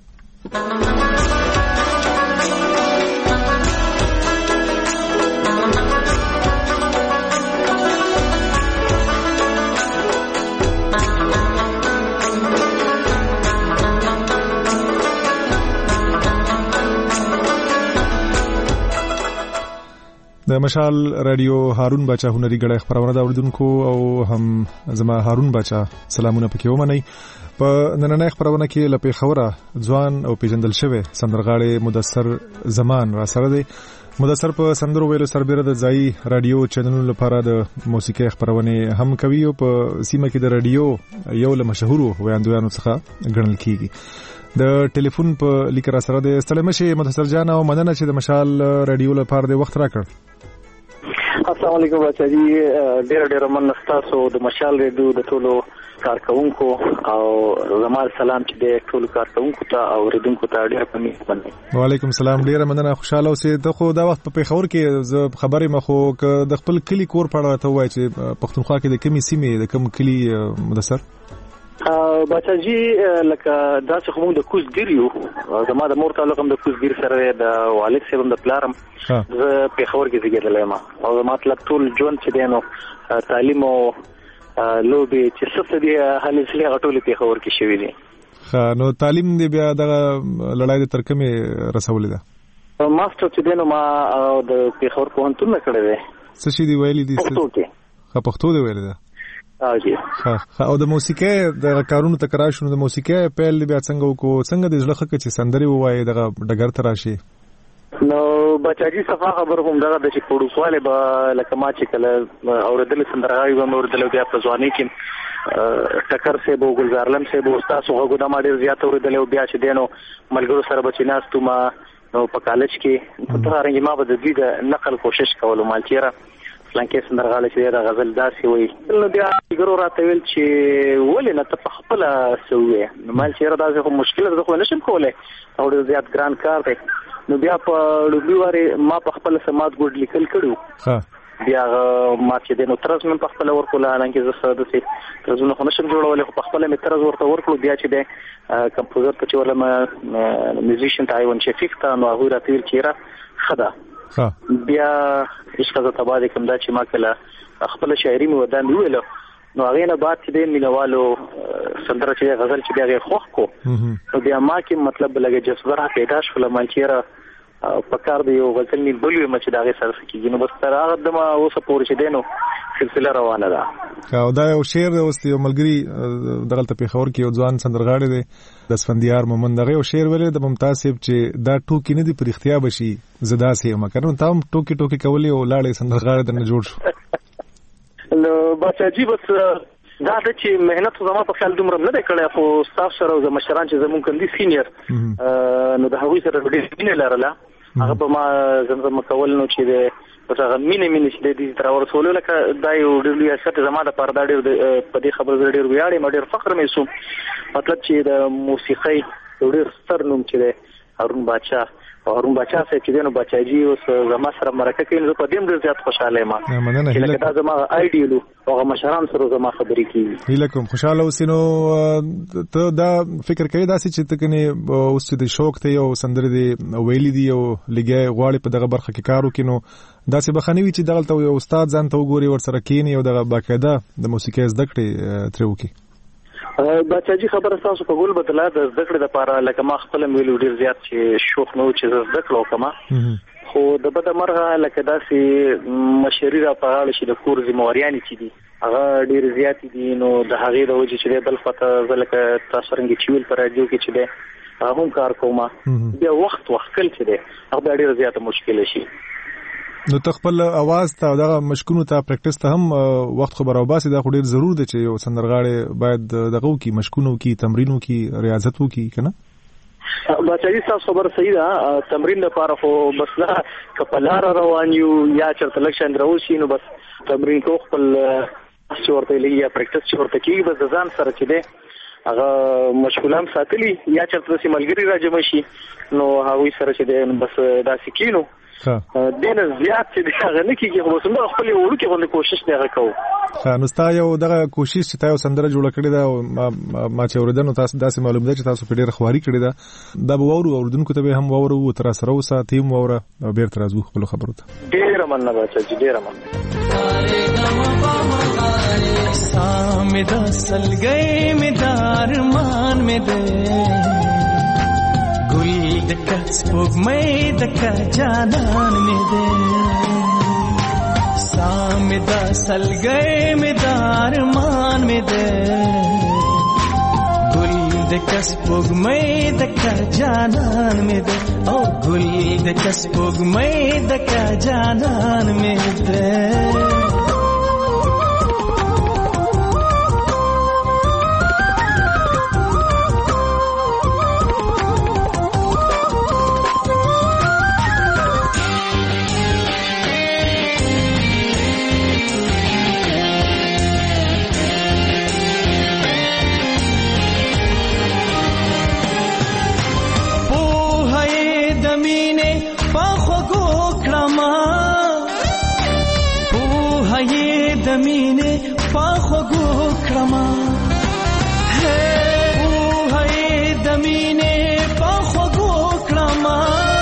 د مشال رادیو هارون بچا هنري غړی خبرونه دا اوریدونکو او هم زما هارون بچا سلامونه پکې ومنئ. په نننۍ خبرونه کې لپاره خوره ځوان او پیژندل شوی سندرغاړي مدثر زمان را سره دی. مدثر په سندرو ویلو سربېره د ځای رادیو چینلونو لپاره د موسیقي خبرونه هم کوي او په سیمه کې د رادیو یو له مشهورو ویاندویانو څخه ګڼل کیږي. د ټلیفون په لیکره سره د استلمشي مدثر جان او مننه چې د مشال رادیو لپاره د وخت راکړ. السلام علیکم بچی ډیر ډیر مننه تاسو د مشال رادیو د ټولو کارکونکو او زموږ سلام چې د ټولو کارکونکو ته او ریډونکو ته ډیر په مینه باندې. وعلیکم السلام ډیر مننه خوشاله اوسئ. ته خو دا وخت په پیښور کې ز خبرې مخو ک د خپل کلی کور پړه ته وای چې پښتونخوا کې د کمی سیمې د کم کلی مدثر بچاجي لکه داسې خو موږ د کوزګیر یو زما د مور تعلق هم د کوزګیر سره د والد صاحب د پلارم زه پیښور کې زیږیدلی یم او زما مطلب ټول ژوند چې دی نو تعلیم او لوبې چې څه دي هلې ځلې هغه ټولې پیښور کې شوي دي. ښه نو تعلیم دې بیا دغه لړۍ د تر کومې رسولې ده؟ ماسټر چې دی نو ما د پیښور پوهنتون نه کړی دی. څه شي دي ویلي دي؟ پښتو کې. ښه پښتو دې ویلې ده؟ ها او د موسیقي د کارونو تکرار شونه د موسیقي پیل بیا څنګه وکړو څنګه د ځلخه کې چې سندري وایي دغه ډګر ته راشي؟ نو بچاجي صفه خبر کوم دغه د چې پروسواله به لکه ما چې کله اوردل سندرغاوي به اوردل بیا په ځواني کې ټکر سه بو ګلزارلم سه بو استاد هغه د ما ډیر زیات اوردل بیا چې دینو ملګرو سره بچیناستو ما نو په کالج کې په تر رنګ ما به د دې د نقل کوشش کولو مال چیرې لکه سندرغاله چې د غزل داسي وي نو بیا ګرو راته ویل چې ولې نه ته خپل سوې نو مال چیرې داسې خو مشکل ده خو نشم کولای او ډیر زیات ګران کار دی. نو بیا په لوبي واره ما په خپل سمات ګډ لیکل کړو. ها بیا ما چې د نو ترز من په خپل ورکول ان کې زه ساده سي ترزونه خو نشم جوړول خو په خپل می ترز ورته ورکړو بیا چې د کمپوزر ته چې ولما میوزیشن تایوان شفیق ته نو هغه راته چیرې خدا بیا عشق ز تبا کوم دا چې ما کله خپل شاعري مو ودان ویلو نو هغه نه بعد چې د مینوالو سندره چې غزل چې بیا خوخ کو نو بیا ما کې مطلب لګي جذبه را پیدا شول ما چیرې په کار دی یو غزل می بلوي مچ داغه سره کیږي نو بس تر هغه دمه اوسه پور چې دینو سلسله روانه ده. او دا یو شعر اوس یو ملګری دغه ته پیښور کې یو ځوان سندرغاړي دی د اسفندیار مومند دغه یو شعر ویل د ممتاز صاحب چې دا ټوکی نه دی پر اختیا بشي زدا سي مکرون تام ټوکی ټوکی کولی او لاړې سندرغاړي درنه جوړ شو. نو بس عجیب دا د چې مهنت زما په خیال دومره نه دی کړی خو استاد سره او مشران چې زمونږ کندي سینیئر نو د هغوی سره ډېر مینه لرله هغه به ما زمزم کول نو چې د هغه مینه مینه چې د دې تر ورسولو لکه دا یو ډېر لوی اثر زما د پردا ډېر په دې خبره ډېر ویاړم ډېر فخر مې سو مطلب چې د موسیقۍ ډېر ستر نوم چې دی هارون بادشاه هارون بادشاه صاحب چې دینو بچاجي اوس زما سره مرکه کوي نو په دې ډېر زیات خوشاله یم چې لکه دا زما آیډیلو هغه مشران سره زما خبرې کوي. هیله کوم خوشاله اوسینو ته دا فکر کوي داسې چې ته کني اوس چې د شوق ته یو سندره دی ویلي دی او لګي غواړي په دغه برخه کې کار وکړي نو داسې بخنوي چې دغه یو استاد ځان ته وګوري ور سره کینی او دغه باقاعده د موسیقي زده کړې تر وکړي. بچاجي خبره تاسو په ګول بدلا د زده کړې لپاره لکه ما خپل ویلو ډیر زیات چې شوق نو چې زده کړو کما خو د بده مرغه لکه داسې مشري را په اړه چې د کور ذمہواریان چې دي هغه ډیر زیات دي نو د هغې د وجې چې بل فته زلکه تاسو رنګ چې ویل پر راډیو کې چې ده هغه هم کار کوم بیا وخت وخت کل چې ده هغه ډیر زیات مشکل شي. نو تخپل आवाज ته دغه مشکونو ته پریکټیس ته هم وخت خبر او باسي دا خو ډیر ضرور دی چې یو سندرغاړي باید دغه کی مشکونو کی تمرینو کی ریاضت وکي کنه. بچی تاسو خبر صحیح ده تمرین لپاره خو بس لا کپلار روان یو یا چرته لکشن دروشي نو بس تمرین کو خپل شورته لګي یا پریکټیس شورته کی بس ځان سره چې ده هغه مشغولام ساتلی یا چرته سیملګری راځم شي نو هغه سره چې ده بس دا سکینو دینه زیات چې هغه نه کیږي خو څنګه خپل وړو کې غوښنه کوشش نه وکاو. ها نو ستا یو دغه کوشش چې تاسو سندره جوړ کړی دا ما چې اوریدنو تاسو داسې معلوم ده چې تاسو په ډېر خواري کړی دا دا به وورو اوریدونکو ته به هم وورو تر سره وسه تیم ووره او بیر تر ازو خپل خبرو ته ډېر مننه بچا چې ډېر مننه. سامد سلګي می دارمان می ده گل دکا سپوږمۍ دکا جانان می ده سامد سلګي می دارمان می ده گل دکا سپوږمۍ دکا جانان می ده او گل دکا سپوږمۍ دکا جانان می ده. مینه پاخو گو کرما ہے او ہے دمینه پاخو گو کرما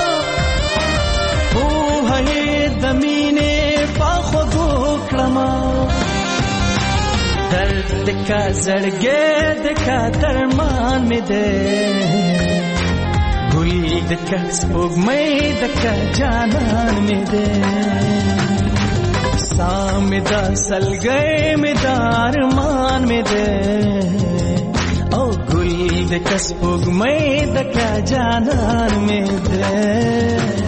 او ہے دمینه پاخو گو کرما درد کا زړګې د کا درمان می ده ګل د کا سپوږمۍ د کا جانان می ده سامدا سلګي می دارمان می ده او ګل د کسبګمې د کا جانان می ده.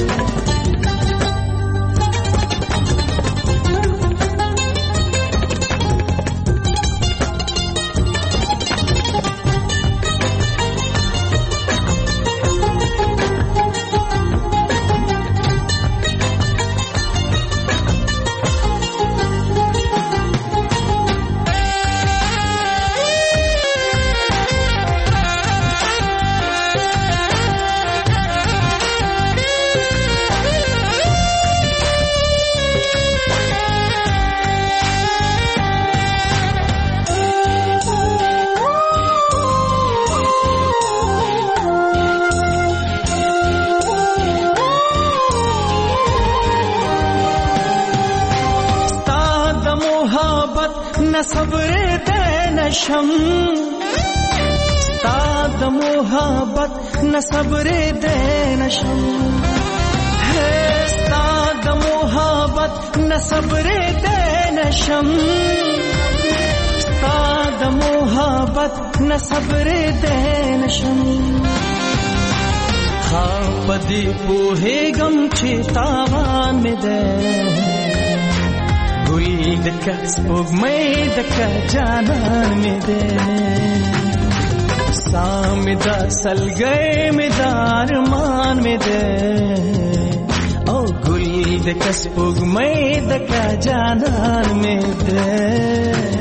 صبر دے نشم ستاد محبت نہ صبر دے نشم ہے ستاد محبت نہ صبر دے نشم ستاد محبت نہ صبر دے نشم خواب دی پوہے غم چتاوان میں دے ګل د کسبګمې د کا جانان می ده سامدا سلګي می دارمان می ده او ګل د کسبګمې د کا جانان می ده.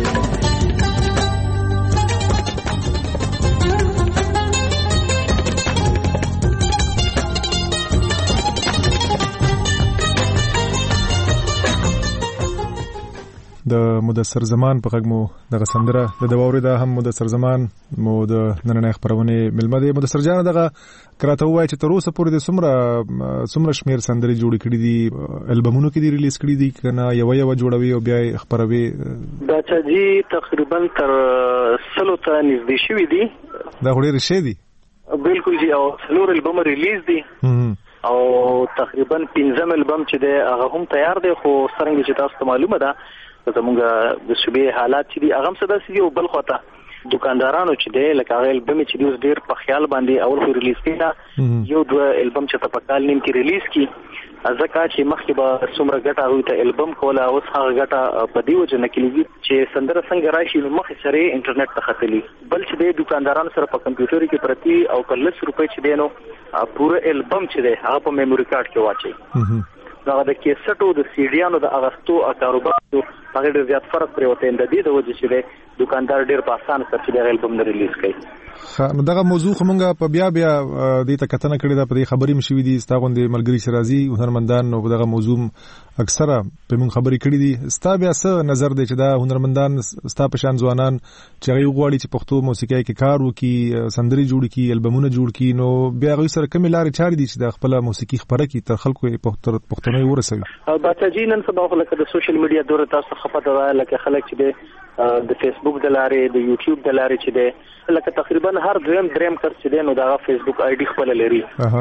د مدثر زمان په غږ مو دغه سندره د دواوري دا هم مدثر زمان مو د نننې خبرونه ملمه دی. مدثر جان دغه کراته وای چې تر اوسه پورې د سمره سمره شمیر سندري جوړ کړي دي البمونو کې دي ریلیز کړي دي کنه یو یو جوړوي او بیا خبروي دا چې تقریبا تر سلو ته نږدې شوی دي دا وړي رشي دي بالکل جی او سلور البم ریلیز دي او تقریبا پنځم البم چې دی هغه هم تیار دی خو څنګه چې تاسو ته معلومه ده زمونږ د شبيه حالات چې دي هغه هم څه داسې دي او بل خواته دکاندارانو چې دی لکه هغه البم چې دوی ډیر په خیال باندې اول خو ریلیز کړه یو دوه البم چې په کال نیم کې ریلیز کی ځکه چې مخکې به څومره ګټه هغوی ته البم کوله اوس هغه ګټه په دې وجه نه کېږي چې سندره څنګه راشي نو مخکې سره یې انټرنیټ ته ختلي بل چې دی دکاندارانو سره په کمپیوټر کې پرتی او که لس روپۍ چې دی نو پوره البم چې دی هغه په میموري کارت کې واچوي دا د کیسټو د سیډیانو د اغستو او کاروبار هغه ډیر زیات فرق پرې وته د دې د وجه چې دکاندار ډیر په اسانه سره چې د البوم ریلیز کوي. نو دغه موضوع کومه په بیا بیا د ته کتنه کړې ده، په خبرې مشوي دي ستاغوندې ملګری شرازي هنرمندان نو دغه موضوع اکثره په مون خبرې کړې دي. ستا بیا څه نظر دی چې دا هنرمندان ستا په شان ځوانان چې هغه غواړي چې پښتو موسیقي کې کار وکړي، سندري جوړ کړي، البومونه جوړ کړي، نو بیا غوي سره کومې لارې چارې دي چې د خپل موسیقي خبره کې تر خلکو په پښتوني ورسوي؟ باچا جی نن سبا خلک د سوشل میډیا دور تاسو خپه ده، لکه خلک چې د فیسبوک د لارې د یوټیوب د لارې چې ده لکه تقریبا هر دویم دریم کس چې ده نو دا فیسبوک آی ډي خپل لري.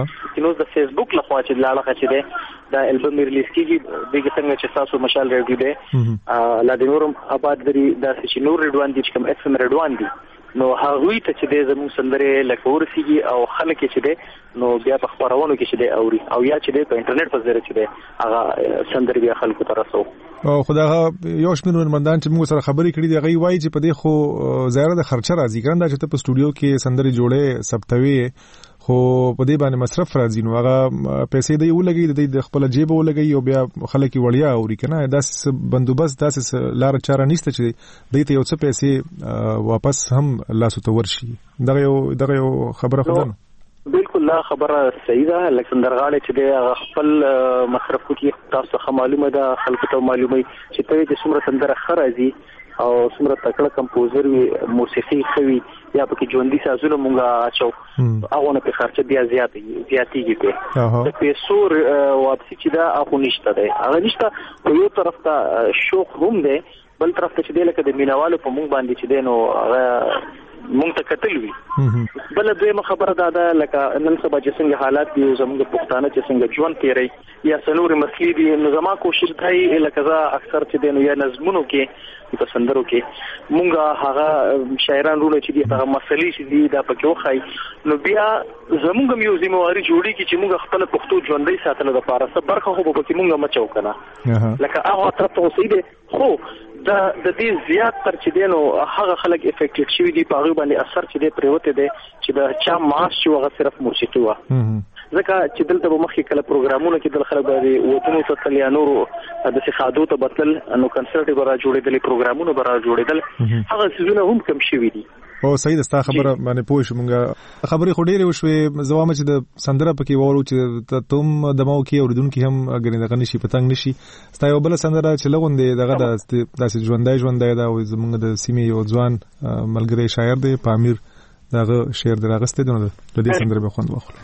نو د فیسبوک لخوا چې لاله چې ده دا البوم ریلیز کیږي دغه څنګه چې تاسو مشال ریډیو ده لا د نورم آباد لري دا چې نور ریډوان دي چې کوم اف ام ریډوان دي نو هغه ته چې د زمو سندره لکه ورسیږي او خلک چې ده نو بیا په خبرونو کې چې ده اوري او یا چې ده په انټرنیټ په ذریعہ چې ده هغه سندره بیا خلکو ته رسو. او خدای یو شمیر هنرمندان چې موږ سره خبرې کړې دي هغه وایي چې په دې خو ظاهر د خرچه راځي کنده چې ته په سټوډیو کې سندري جوړې ثبتوي خو په دې باندې مصرف راځي نو هغه پیسې دی ولګي د خپل جیب ولګي او بیا خلک وړیا اوري کنه داس بندوبست داس لار چاره نشته چې دې ته یو څه پیسې واپس هم لاسو ته ورشي. دغه یو دغه یو خبره خدانه بالکل لا خبره صحیح ده، لکه سندرغاړي چې د خپل مصرف کوي تاسو خه معلومه ده خلکو ته معلومه چې ته د څومره سندره خرازي او څومره تکړه کمپوزر وي موسیقي خوي یا پکې ژوندۍ سازونه مونږه اچو هغه نه په خرچه بیا زیات زیاتېږي په د پیسو واپسی چې دا هغه نشته ده هغه نشته په یو طرف ته شوق هم ده بل طرف ته چې د لکه د مینوالو په مونږ باندې چې دینو هغه مونږ ته کتل وي. بل دویمه خبره دا ده لکه نن سبا چې څنګه حالات دي زموږ پښتانه چې څنګه ژوند تیری یا سنوري مسلې دي نو زما کوشش دی لکه زه اکثر چې دینو یا نظمونو کې په سندرو کې مونږه هغه شاعران رونه چې دي هغه مسلې چې دي دا پکې وخای نو بیا زموږ یو ذمہواری جوړی کی چې مونږ خپل پښتو ژوندۍ ساتلو لپاره څه برخه خو په کې مونږه مچو کنه لکه هغه تر څو سیده خو دا د دې زیات تر چې دینو هغه خلک افیکټډ شوی دي په هغه باندې اثر چې دې پریوته دي چې دا چا ماس چې هغه صرف موسیقي و ځکه چې دلته به مخکې کله پروګرامونه کې د خلک باندې وټونو ته تل یا نورو د سخادو ته بتل نو کنسرت به را جوړېدل پروګرامونه به را جوړېدل هغه سيزونه هم کم شوی دي. او صحیح ده ستا خبره باندې پوه شو مونږه خبرې خو ډېرې وشوې زوامه چې د سندره پکې وورو چې تم دماو کې اوریدونکو هم غني دغه نشي پتنګ نشي ستا یو بل سندره چې لغوندې دغه د داسې ژوندۍ ژوندۍ دا زمونږ د سیمې یو ځوان ملګری شاعر دی پامیر دغه شعر دراغسته دی نو د دې سندره به خوند واخلو.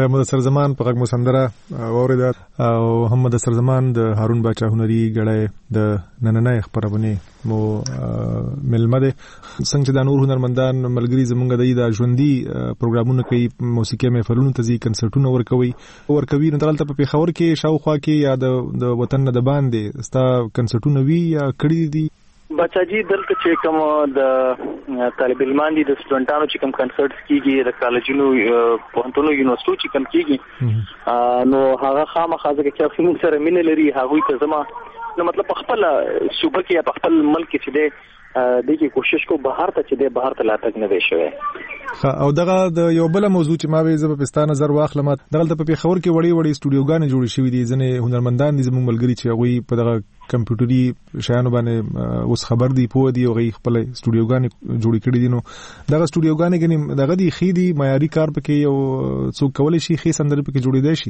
د مدثر زمان په غږ مو سندره واورېده او هم مدثر زمان د هارون باچا هنري غړی د نننۍ خبرونه مو ملمه ده. څنګه چې د نور هنرمندان ملګری زمونږ د ژوندۍ پروګرامونه کوي، موسیقي محفلونو ته ځي، کنسرټونه ورکوي ورکوي نو دلته په پیښور کې شاوخوا کې یا د وطن نه د باندې ستا کنسرټونه وی یا کړي دي؟ بچاجي دلته چې کوم د طالب علمان دي د سټوډنټانو چې کوم کنسرټس کیږي د کالجونو پوهنتونونو یونیورسيټو چې کوم کیږي نو هغه خامخا ځکه چې موږ سره مینه لري هغه ته زما نو مطلب په خپل صوبه کې یا په خپل ملک کې چې دی دغه کوشش کو بهر ته چې دی بهر ته لاټک نه وي شوی. او دغه د یو بل موضوع چې ما وی زب پاکستان نظر واخلم دغه په پیښور کې وړي وړي سټوډیوګان جوړ شوي دي، ځنه هنرمندان دي زموږ ملګری چې هغه په دغه کمپیوټري شیانو باندې اوس خبر دی پوه دی او غي خپل سټوډیوګان جوړ کړي دي. نو دغه سټوډیوګان کې دغه دی خېدي معیاري کار پکې یو څوک کولای شي خې سندره پکې جوړې دی شي.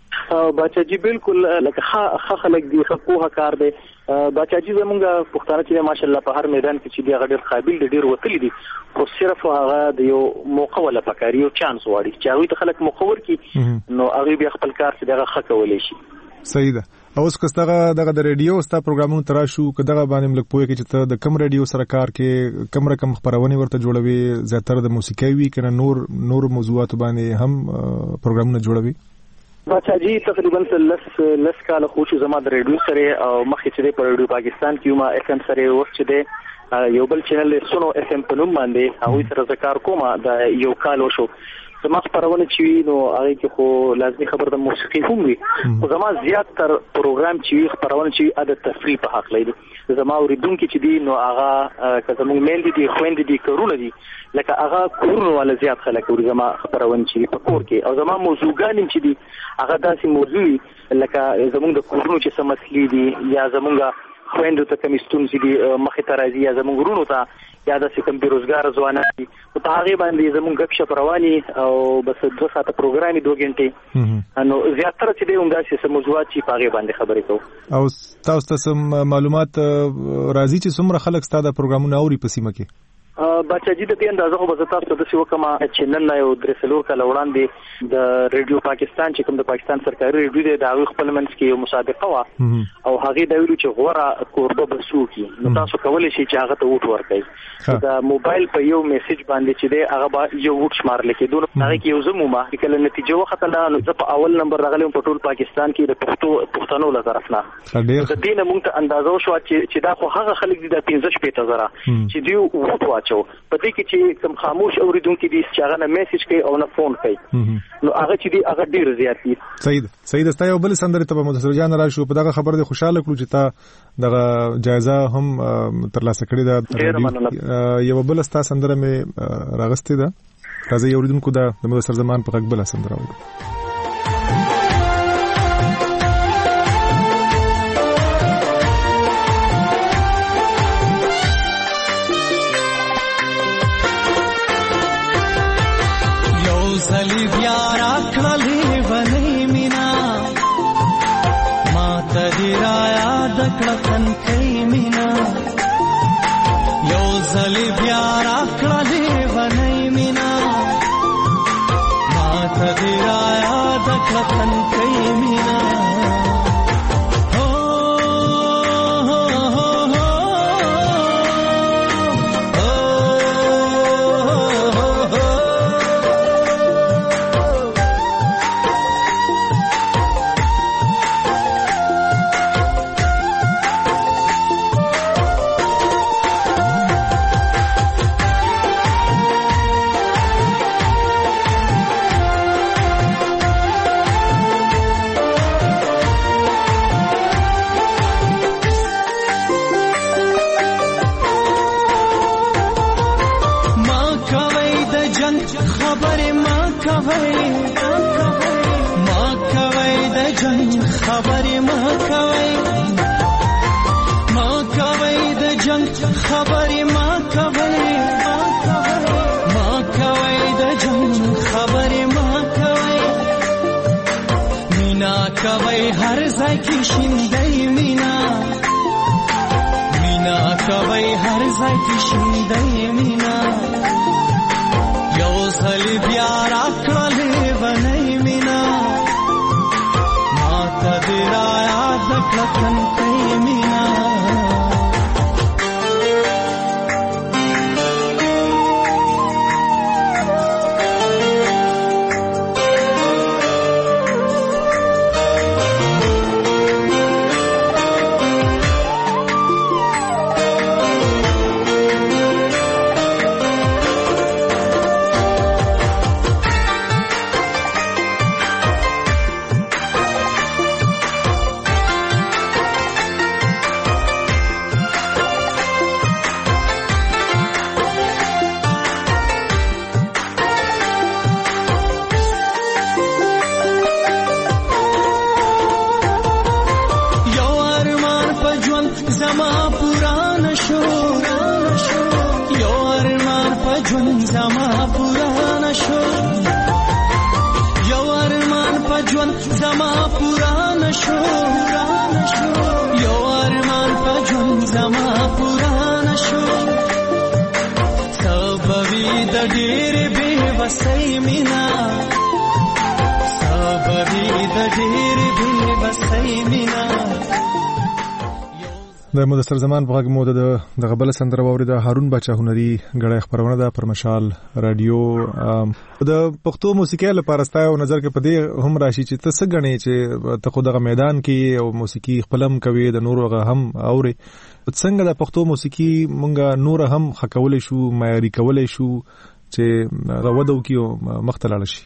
بچاجي بالکل لکه ښه خلک دي ښه پوهه کار دی. بچاجي زمونږ پښتانه چې ماشاءالله په هر میدان کې چې دی هغه ډېر قابل دي ډېر وتلی دي، خو صرف هغه د یو موقع ولا پکاري او چانس واړي چې هغه ته خلک مخور کی نو هغه بیا خپل کار چې دغه ښه کولای شي. صحیح ده. اوس کستغه دغه د ریډیو ستا پروګرامونو ترا شو کداغه باندې ملک پوهه کې چې ته د کم ریډیو سره کار کې کم رقم خبرونه ورته جوړوي، زیاتره د موسیقي وی کنه نور نور موضوعات باندې هم پروګرامونه جوړوي؟ بچاجي تقریبا لس لس کال خو چې زما د ریډیو سره او مخکې چې په ریډیو پاکستان کې ما اف ام سره ورته چې یو بل چینل سونو اف ام په نوم باندې هغه سره ذکر کوم د یو کال وشو زما خبرونه چې نو هغه کې خو لازمي خبر د موسیقي هم وي، خو زما زیات تر پروګرام چې خبرونه چې د تفریح په حق لري. زما اوریدونکو چې دي نو هغه که زموږ میل دي خويند دي کورونه دي لکه هغه کورونه ولا زیات خلک ور زما خبرونه چې په کور کې او زما موضوعګان چې دي هغه داسې موضوع لکه زموږ د کورونو چې سمسلي دي یا زموږ خويندو ته کوم ستونزې دي مخې ته راځي یا زموږ ورونو ته یا د کوم بیروزګار ځوانان دي او په هغه باندې زموږ غب شپ رواني او بس دوه ساعته پروګرامي دوه غنټې نو زیاتره چې دی همدا چې موضوعات چې په هغه باندې خبرې کوو. او تاسو ته معلومات راځي چې څومره خلک ستاسو د پروګرامونو اوري په سیمه کې؟ بچاجي د دې اندازه خو به تاسو د څه وکما چې نن یو درې سلور کال وړاندې د ریډیو پاکستان چې کوم د پاکستان سرکاري ریډیو دی د هغه خپل منځ کې یو مسابقه وا او هغه د ویلو چې غوړه کوربه بسو کې نو تاسو کولای شئ چې هغه ته ووټ ورکړئ. دا موبایل په یو میسج باندې چې دی هغه به یو ووټ شمار لیکي دوه هغه کې یو زموما کله نتیجه وخته نو زه په اول نمبر راغلم په ټول پاکستان کې د پښتو پښتنو له طرف نه د دې نه مونږ ته اندازه شو چې چې دا خو هغه خلک دي د پنځه شپږ زره چې دی ووټ واچو په دې کې چې کوم خاموش اوریدونکو دي چې هغه نه میسج کوي او نه فون کوي نو هغه چې دی هغه ډیر زیات دي. صحیح ده. صحیح ده. ستا یو بل سندره ته مدثر جان را شو په دغه خبر د خوشاله کړو چې تا دغه جایزه هم ترلاسه کړې ده. یو بل ستا سندره مې راغستې ده راځي اوریدونکو دا د مدثر زمان په غږ بل سندره وایي. زلی بیا راکړلې ونې مینا ما ته دې را یاد کړه تنکۍ مینا یو زلی بیا راکړلې ونې مینا ما ته دې را یاد کړه تنکۍ مینا هر ځای کې شیندای مینا مینا کوي هر ځای کې شیندای مینا یو ځل بیا راکړلې ونې مینا ژوند زما پورا نشو یو ارمان په ژوند زما پورا نشو یو ارمان په ژوند زما پورا نشو سببي د ډېر بې وسۍ مینا سببي د ډېر بې وسۍ مینا د مدثر زمان په غږ مو د دغه بل سندره واورېده هارون باچا هنري غړی خبرونه ده پر مشال رادیو د پښتو موسیقۍ لپاره ستاسو نظر کې پدې هم راشي چې تاسو غنئ چې ته خو دغه میدان کې او موسیقي خپلم کوي د نور هغه هم اوري څنګه د پښتو موسیقي مونږه نور هم حکولې شو معیاري کولې شو چې غوډو کې مختلل شي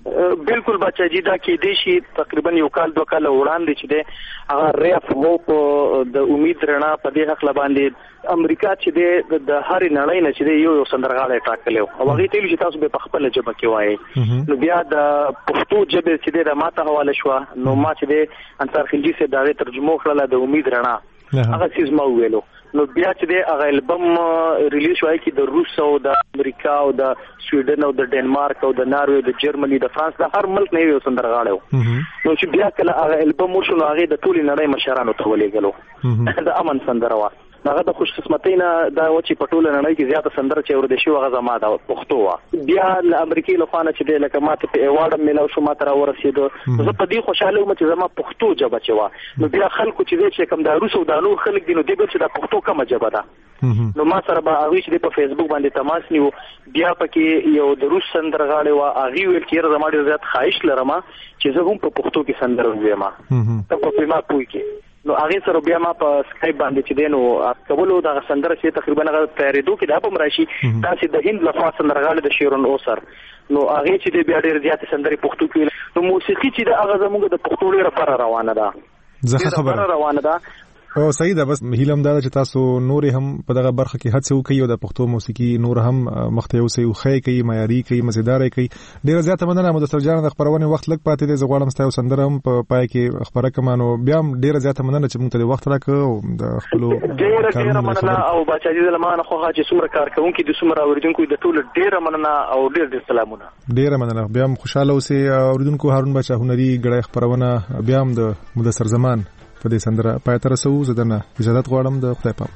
بالکل بچا جی دا کې دي شي تقریبا یو کال دوه کال وړاندې چې ده هغه ریف وو په د امید رڼا په دې حق باندې امریکا چې ده د هر نړۍ نه چې یو یو سندرغاړی ټاکلو او هغه ته چې تاسو به په خپل ژبه کې وایي نو بیا د پښتو ژبه چې ده ماته حواله شو نو ما چې ده انصار خلجی سے دا ترجمه کړل د امید رڼا هغه چیز ما ویلو نو بیا چې د هغه البم ریلیز شوی کې د روس او د امریکا او د سویډن او د ډنمارک او د ناروې د جرمني د فرانس د هر ملک نه یو سندرغاړی نو چې بیا کله هغه البم وشو نو هغه د ټولې نړۍ مشرانو ته ولېږلو د امن سندره وا هغه د خوش قسمتۍ نه دا و چې په ټوله نړۍ کې زیاته سندره چې ورده شي هغه زما د پښتو وا بیا د امریکای له خوا نه چې د لکه ماته په ایوارډ ملو شو ماته را ورسېدو زه په دې خوشاله وم چې زما پښتو ژبه چې وا نو بیا خلکو چې چې کوم د روس او د نور خلک دي نو دې چې د پښتو کومه ژبه ده نو ما سره به هغه چې په فیسبوک باندې تماس نیو بیا پکې یو د روس سندرغاړی وا هغه ویل چې زما ډېر زیات خواهش لرم چې زه هم په پښتو کې سندره ووایم ته په ما پوي کې نو هغه سره بیا ما په اسکایپ باندې چې دینو کولو د سندره چې تقریبا هغه تیارېدو کې دا په مراشي تاسو د هند لخوا سندرغاړي د شیرون اوسر نو هغه چې بیا ډېر زیات سندري پښتو کې نو موسیقي چې د هغه زموږ د پښتو لپاره روانه ده زه خبره روانه ده او صحیح ده بس هیلم دا چې تاسو نور هم په دغه برخه کې هڅه وکړئ او د پښتو موسیقي نور هم مخته یوسئ او خې کوي معیاري کوي مزیدار کوي ډیره زیاته مننه مدثر جان د خبرونه وخت لګ پاتې دی زه غواړم ستاسو سندره هم په پای کې خبره کوم نو بیا هم ډیره زیاته مننه چې موږ ته وخت راکړو او د خپل ډیره ډیره مننه او بچا دې زلمانه خو چې څومره کار کوونکي د څومره اوریدونکو د ټول ډیره مننه او ډیر ډیر سلامونه ډیره مننه بیا هم خوشاله اوسئ اوریدونکو هارون بچا هنري غړی خبرونه بیا هم د مدثر زمان په دې سندره پای ته رسو زه درنه اجازه غواړم د خدای پاک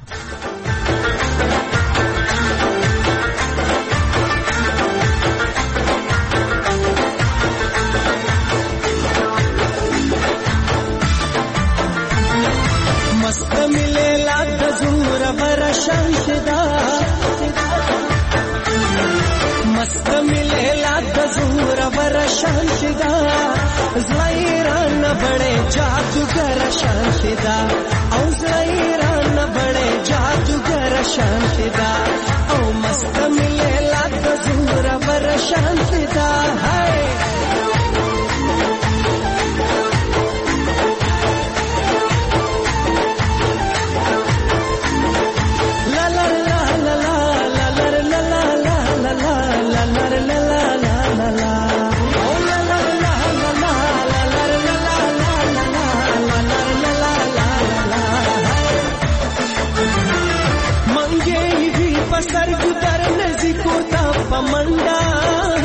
مست ملے لا د زور ور شانشدا مست ملے لا د زور ور شانشدا زایران بڑے جادوگر شانشدا او زایران بڑے جادوگر شانشدا او مست ملے لا د زور ور شانشدا ہے پمنډا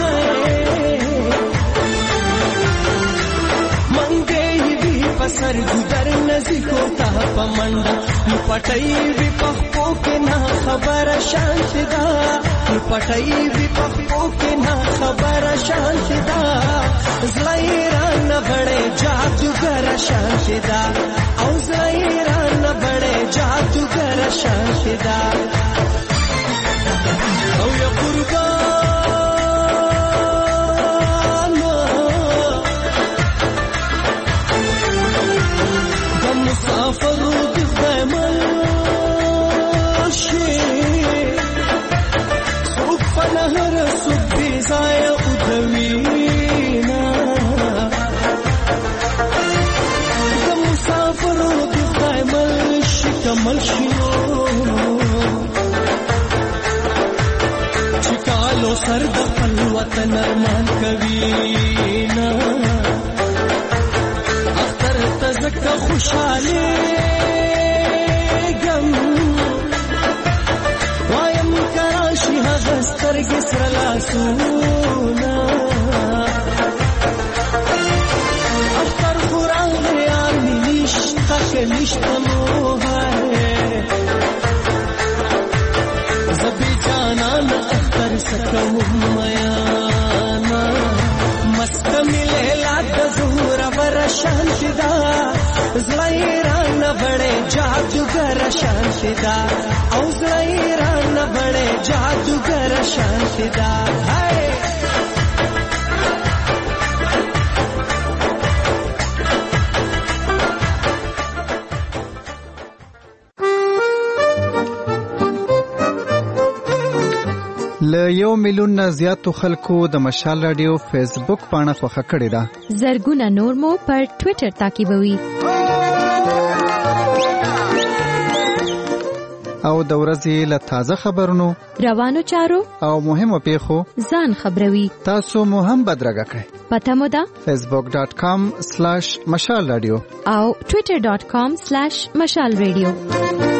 منګې وی پسر ګدر نزي کوتا پمنډا پټای وی پخپو کې نه خبر شانتدا پټای وی پخپو کې نه خبر شانتدا زایران بڑے جادوگر شانتدا او زایران بڑے جادوگر شانتدا او یا قربان د مسافر د زمل شي سوق فنهر سوق بزای او دوینا د مسافر د زمل شي کمل شي لو سر د خپل وطن ارمان کوي نا اختر تزک خوشاله غم وایم کراشي هغه سترګې سره لاسونه اختر قرآن یار می نشته که نشته موهره زبی جانان اختر سکم میانا مست ملیلا دزور ور شانتی دا زلائران بڑے جادوگر شانتی دا او زلائران بڑے جادوگر شانتی دا ہائے ل یو میلیون نه زیاتو خلکو د مشال رادیو فیسبوک پاڼه خوښه کړې ده. زرګونه نور مو پر ټوئیټر تعقیبوي. او د ورځې له تازه خبرونو، روانو چارو او مهمو پیښو ځان خبروي. تاسو مو هم بدرګه کړئ. پته مو ده فیسبوک ډاٹ کام سلیش مشال رادیو او ټوئیټر ډاٹ کام سلیش مشال رادیو.